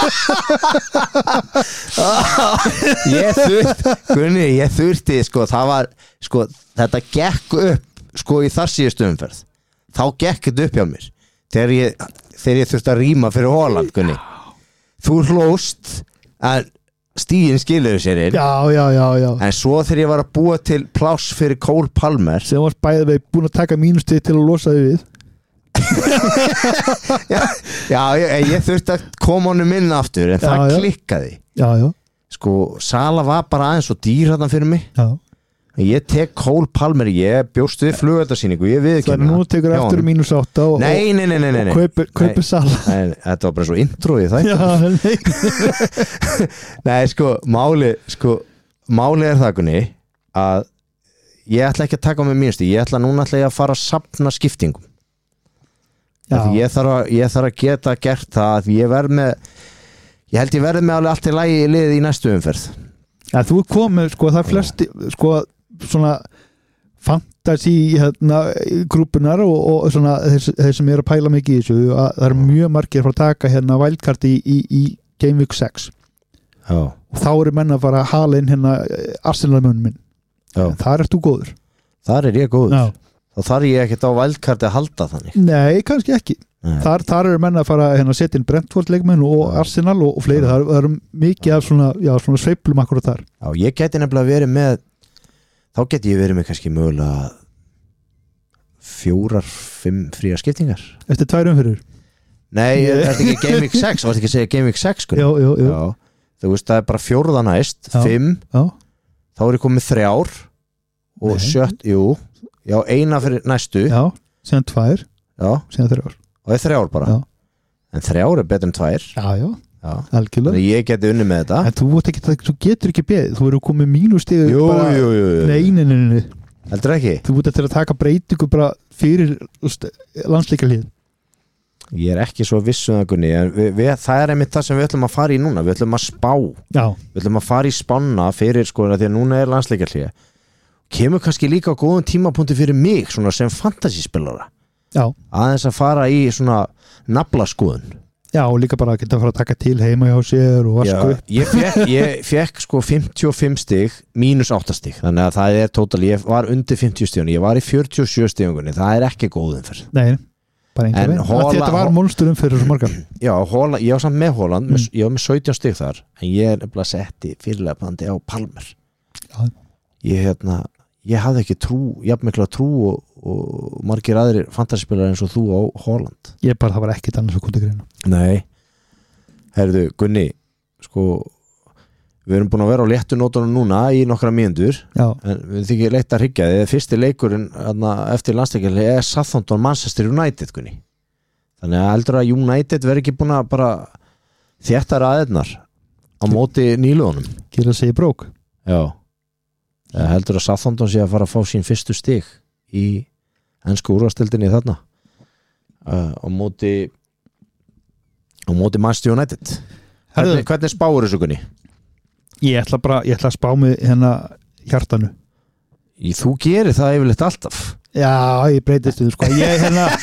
ég þurfti sko, það var sko, þetta gekk upp sko í þar síðustu umferð þá gekk þetta upp hjá mér þegar ég þurfti að rýma fyrir Haaland Gunni. Þú hlóst en stígin skilur sér inn já. En svo þegar ég var að búa til pláss fyrir Cole Palmer sem var bæðið við búin að taka mínustið til að losa þig við ég þurfti að koma honum inn aftur en það klikkaði sko, Sala var bara aðeins og dýr þarna fyrir mig ég tek Cole Palmer, ég bjóst við flugveldarsýningu, ég við ekki þannig að nú tekur eftir -8 og nei kaupir Sala þetta var bara svo intro í það nei sko máli er það Gunni að ég ætla ekki að taka með mínusti, ég ætla núna að fara að safna skiptingum ég þarf að geta gert það að ég held ég verð með alveg allt í lagi í liði í næstu umferð. Já, þú er komið sko, það er flesti sko svona fantasy grúpunar og svona þeir sem eru að pæla mikið í þessu að það eru mjög margir að taka wildcard í Game Week 6 og þá eru menn að fara að hala inn Arsenal-mönnum minn þar ert þú góður. Þar er ég góður þá þarf ég ekkert á wildcard að halda þannig. Nei, kannski ekki. Þar eru menn að fara að setja inn Brentford-leikmenn og Arsenal og fleiri, það eru mikið af svona sveiflum akkurat þar. Já, ég geti nefnilega verið með þá geti ég verið með kannski mögulega 4-5 fría skiptingar. Eftir 2 umferðir? Nei, þetta er ekki Game Week 6, varst ekki að segja Game Week 6 sko? Jú. Þú veist, það er bara 4 næst, 5 þá er ég komið 3 og 7, eina fyrir næstu síðan 2 síðan 3 og það er 3 bara en 3 er betur en 2 algjörlega. Ég geti unni með þetta en þú getur ekki beðið, þú eru komið mínustig jú. Nei heldur ekki? Þú ert til að taka breytingu bara fyrir landsleikalið. Ég er ekki svo viss um það Gunni en það er einmitt það sem við ætlum að fara í núna, við ætlum að spá við ætlum að fara í spanna fyrir sko því að núna er landsleikalið kemur kannski líka á góðum tímapunkti fyrir mig svona sem fantasyspilara aðeins að fara í svona naflaskoðun og líka bara að geta að fara að taka til heima hjá sér og vasku upp. Ég fekk sko 55 stig -8 stig þannig að það er total, ég var undir 50 stigunni, ég var í 47 stigunni, það er ekki góðum fyrir. Nei, bara einhver veginn þetta var monsturum fyrir svo margar. Já, ég var samt með Haaland ég var með 17 stig þar en ég er nefnilega setti fyrirlega pandi á Palmer ég hafði ekki jafnmikla trú og margir aðrir fantasyspilar eins og þú á Haaland. Það var ekkert annars að koma til greina. Nei, herðu Gunni, sko við erum búin að vera á léttu nótunum núna í nokkra mínútur en við þykir leitt að hryggja því að fyrsti leikurinn eftir landsleikjalið er Southampton Manchester United Gunni. Þannig að heldur að United verður ekki búin að bara þétta ræðirnar á móti nýluðunum. Gera sig í brók. Já. Heldur að Southampton sé að fara að fá sín fyrstu stig í ensku úrvalsdeildinni þarna á móti Manchester United. Hvernig spáur þessu Gunni? Ég ætla að spá með hjartanu Þú gerir það yfirleitt alltaf. Já, ég breytist sko. Ég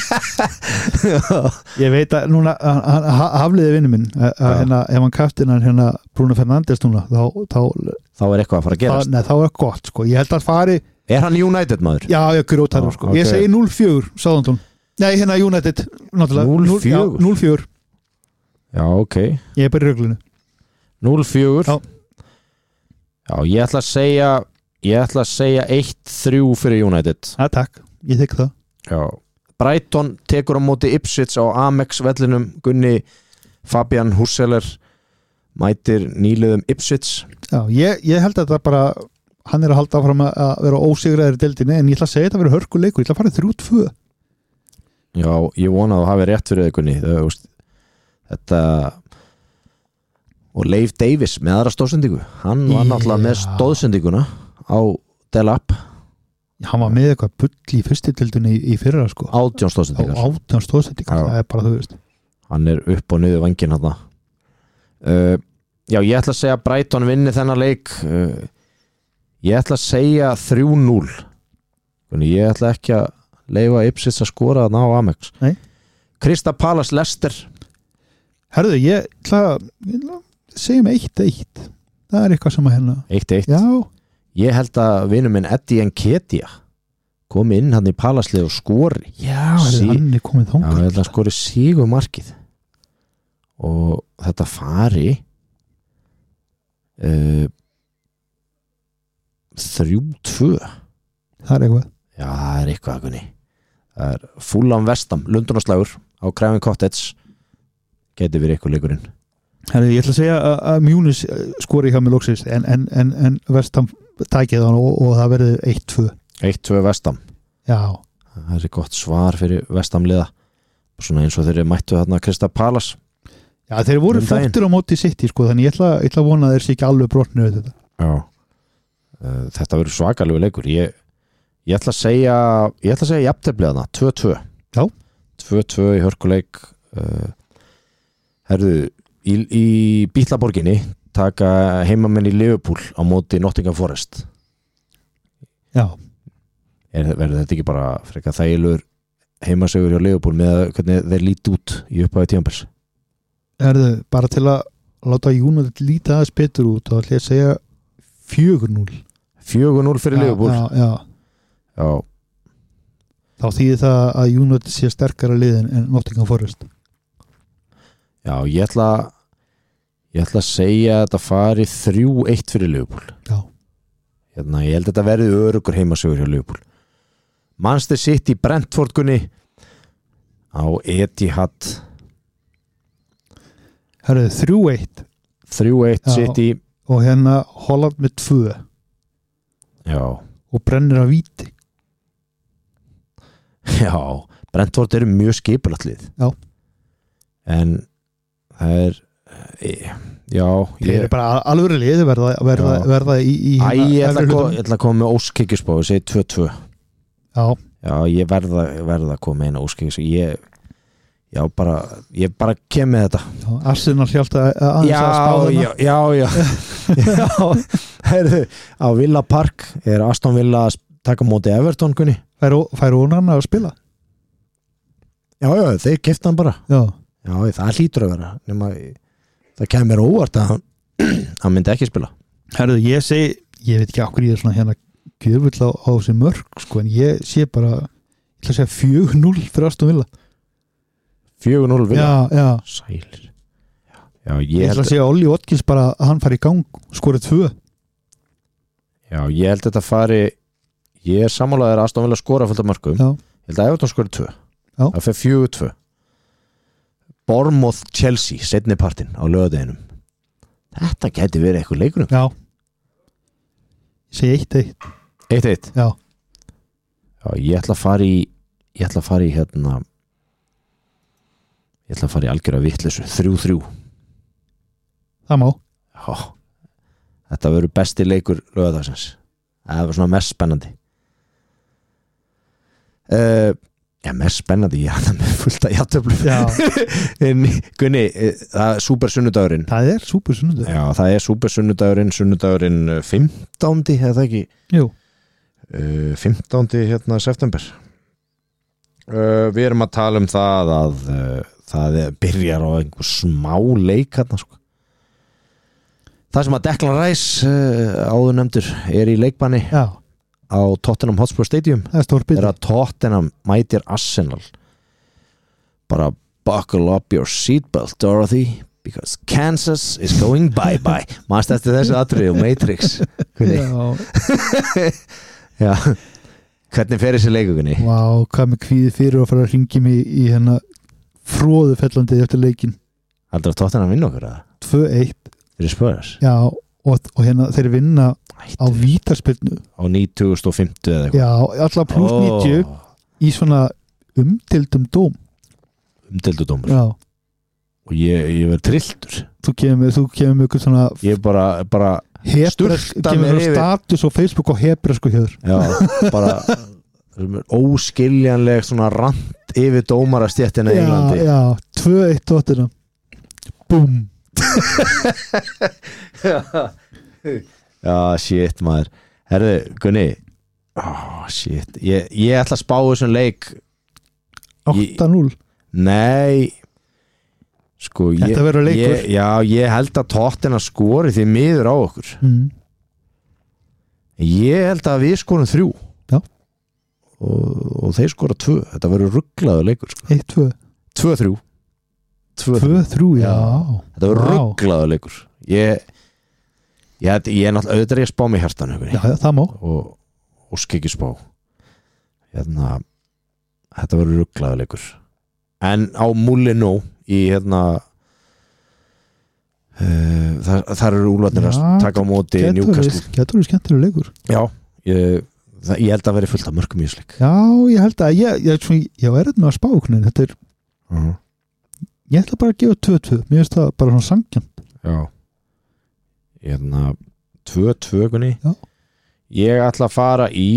ég veit að núna Hafliði vinnu minn ef hann kaftin hann Bruno Fernandes núna þá eitthvað að fara að gerast. Nei, þá gott sko. Ég held að fari. Hann United maður? Já, ég grótar sko. Okay. Ég segi 0-4 Southampton. Nei, United 0-4. Já, ok. Ég bara í röglunu. 0-4. Já, ég ætla að segja 1-3 fyrir United. Takk, ég þykk það. Já. Brighton tekur á móti Ipswich á Amex vellinum. Gunni Fabian Husseler mætir nýliðum Ipswich. Já, ég held að það bara hann að halda áfram að vera ósigraður í deildinni, en ég ætla að segja þetta að vera hörkuleikur. Ég ætla að fara 3-2. Já, ég vona að þú hafi rétt fyrir þig, Gunni. Þetta og Leif Davis með aðra stóðsendingu. Hann var náttúrulega með stóðsendinguna á Delap. Hann var með eitthvað bull í fyrstildildunni í fyrra sko. 18 stóðsendingar. 18 stóðsendingar, það er bara þú veist. Hann er upp og niður vanginn hann. Já, ég ætla að segja að Brighton vinni þennan leik. Ég ætla að segja 3-0. Ég ætla ekki að leyfa Ipswich að skora þarna á Amex. Nei. Crystal Palace Leicester. Herðu, ég ætla að segjum 1-1. Það er eitthvað sem að 1-1. Já. Ég held að vinur minn Eddie Nketiah komi inn hann í Palaslið og skori. Já, hann er komið þangað. Já, ég held að skori sigumarkið. Og þetta fari 3-2. Það er eitthvað. Já, það er eitthvað, Gunni. Það er Fulham Vestam, Lundunarslagur á Craven Cottage. Geti verið eitthvað leikurinn. Herri, ég ætla að segja að Mjúnis skori hjá mig loksist en Vestam tækið hann og það verði 1-2. 1-2 Vestam. Já. Það er gott svar fyrir Vestam liða. Svona eins og þeir mættu þarna Crystal Palace. Já, þeir voru flottir á móti City sko, þannig ég ætla að vona að þeir sé ekki alveg brotnu við þetta. Já. Þetta verður svakalegu leikur. Ég ætla að segja jafntefli þarna 2-2. Já. 2-2 í hörkuleik. Herðu, í Bítlaborginni taka heimamenn í Liverpool á móti Nottingham Forest. Já. Verður þetta ekki bara frekar þægilegur heimasigur hjá Liverpool með hvernig þeir líti út í upphafi tímabils? Herðu, bara til að láta United líta aðeins betur út þá ætla ég að segja 4-0. 4-0 fyrir Liverpool. Já. Þá þýðir það að United sé sterkara lið en Nottingham Forest. Já, ég ætla að segja að þetta fari 3-1 fyrir Liverpool. Já. Ég held að þetta verði örugur heimasigur hjá Liverpool. Manchester City Brentford Gunni á Etihad. Herðu 3-1. 3-1 City. Og Holland með 2. Já. Og brennir að víti. Já, Brentford eru mjög skipulagt lið. Já. En það er það er bara alveg lið verða í ég ætla að koma með óskikisbá og segja 2-2. Já, ég verða að koma með eina óskikisbá. Ég bara kem með þetta. Arsenal hjálta aðeins að spá þetta. Já. Heyrðu, á Villa Park er Aston Villa að taka móti Everton Gunni. Færu hún hann að spila? Já, þeir keyptu hann bara. Já, það hlýtur að vera nema það kemur óvart að hann myndi ekki spila. Herðu, ég veit ekki okkur ég er svona gjörfull á þessi mörg sko, en ég sé bara ég ætla að segja 4-0 fyrir Aston Villa. 4-0 Villa? Já. Sælir. Já, ég ætla að segja Ollie Watkins bara að hann fari í gang skorið 2. Já, ég held að þetta fari ég er sammálaður að Aston Villa skora fullt af mörgum. Já. Ég held að Everton skorið 2. Já. Það fer 4-2. Bournemouth Chelsea seinni partinn á laugardeginum. Þetta gæti verið eitthvað leikur. Já. Ég segi 1-1. 1-1? Já. Já, ég ætla að fara í ég ætla að fara í algjörða vitleysu 3-3. Það má. Já. Þetta verður besti leikur laugardagsins. Það var svona mest spennandi. Mest spennandi, það með fullt að játtöflum. En Gunni, það er súper sunnudagurinn. Það er súper sunnudagurinn. Já, það er súper sunnudagurinn 15. eða það ekki? Jú. 15. september. Við erum að tala um það að það byrjar á einhver smá leik hérna sko. Það sem að Declan Rice áður nefndur í leikbanni á Tottenham Hotspur Stadium að Tottenham mætir Arsenal. Bara buckle up your seatbelt Dorothy because Kansas is going bye-bye. Manst eftir þessu atriði Matrix. Já. Hvernig fer þessi leikugunni? Vá, hvað með kvíði fyrir að fara að hringja mig í fróðu fellandi eftir leikin. Heldur að Tottenham vinna okkur að? 2-1 fyrir Spurs. Já, og þeir vinna á vítaspyrnu á 9050 eða eitthvað. Já, alltaf pluss 90 í svona umdeildum dóm. Umdeildu dómur. Já. Og ég verð trilltur. Þú kemur ykkur svona ég bara kemur status á Facebook og hebresku hér. Já, bara óskiljanleg svona rant yfir dómarastéttina í Englandi. Já, 2-1 Tottenham. Búm. Já, shit maður. Herðu, Gunni. Shit. Ég ætla að spá þessum leik 8-0. Nei. Sko, þetta verður leikur. Ég held að Tottenham skori því miður á okkur. Ég held að við skorum 3. Já. Og þeir skora 2. Þetta verður rugglaður leikur sko. 1-2. 2-3. 2-3, já. Þetta verður rugglaður leikur. Ég er náttúrulega auðvitað að spá mig hjartan. Já, það má. Og skikki spá. Þetta verður rugglaður leikur. En á Molineux í þar eru úlfarnir að taka á móti Newcastle. Getur þú skemmtilega leikur? Já, ég held að veri fullt af mörgum í þessu leik. Já, ég held að ég er með að spá okkur. Þetta er ég ætla bara að gefa 2-2. Mér finnst það bara svona sangjant. Já. 2-2 Gunni. Já. Ég ætla að fara í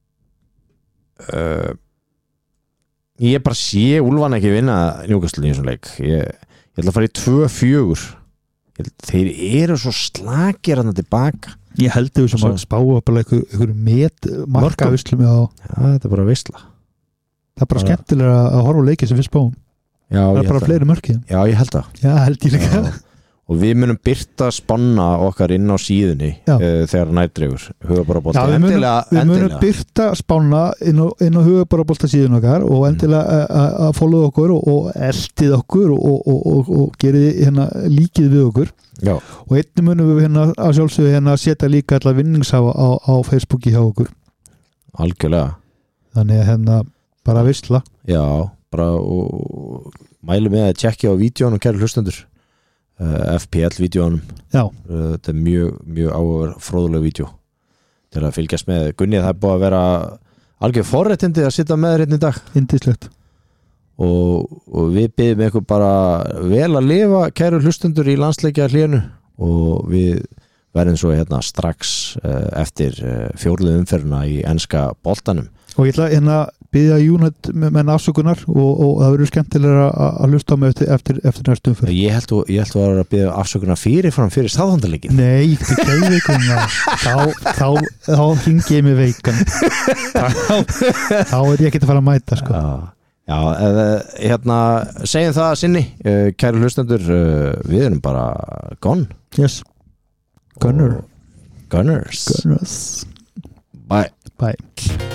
ég bara sé Úlfan ekki vinna Newcastle í þessum leik. Ég ætla að fara í 2-4. Þeir eru svo slakir hann tilbaka. Ég held þau sem að spá bara einhverju markavislum. Já, þetta er bara visla. Það er bara skemmtilega að horfa á leiki sem við spáum. Já, það er bara fleiri mörki. Já, ég held það. Já, held ég líka. Og við munum birta spanna okkar inn á síðunni þegar nærdregur Hugaborabólta. Já, við munum birta spanna inn á Hugaborabólta síðun okkar og endilega að follow okkur og eltið okkur og gerið líkið við okkur. Já. Og einnig munum við að sjálfsögðu setja líka allar vinningshafa á Facebooki hjá okkur. Algjörlega. Þannig að bara visla. Já, bara og mælu með að tjekkja á vídeónum kæru hlustendur. FPL-vídeónum. Já. Þetta er mjög áhugaverð fróðuleg vídeó til að fylgjast með. Gunni, það er búið að vera algjör forréttindi að sitja með þér hérna í dag. Yndislegt. Og við biðum ykkur bara vel að lifa kæru hlustendur í landsleikja hlénu og við verðum svo strax eftir 4. umferðina í enska boltanum. Og ég ætla biðja United með afsökunar og það verður skemmtilega að hlusta á mig eftir næstu umferð. Ég held að biðja afsökunar fyrir Southampton-leikinn. Nei, ég gæði veikuna. Þá hringi ég mig veikan. Þá er ég ekki að fara að mæta sko. Já, segjum það sinni, kæru hlustendur, við erum bara gone. Yes. Gunners. Bye. Bye.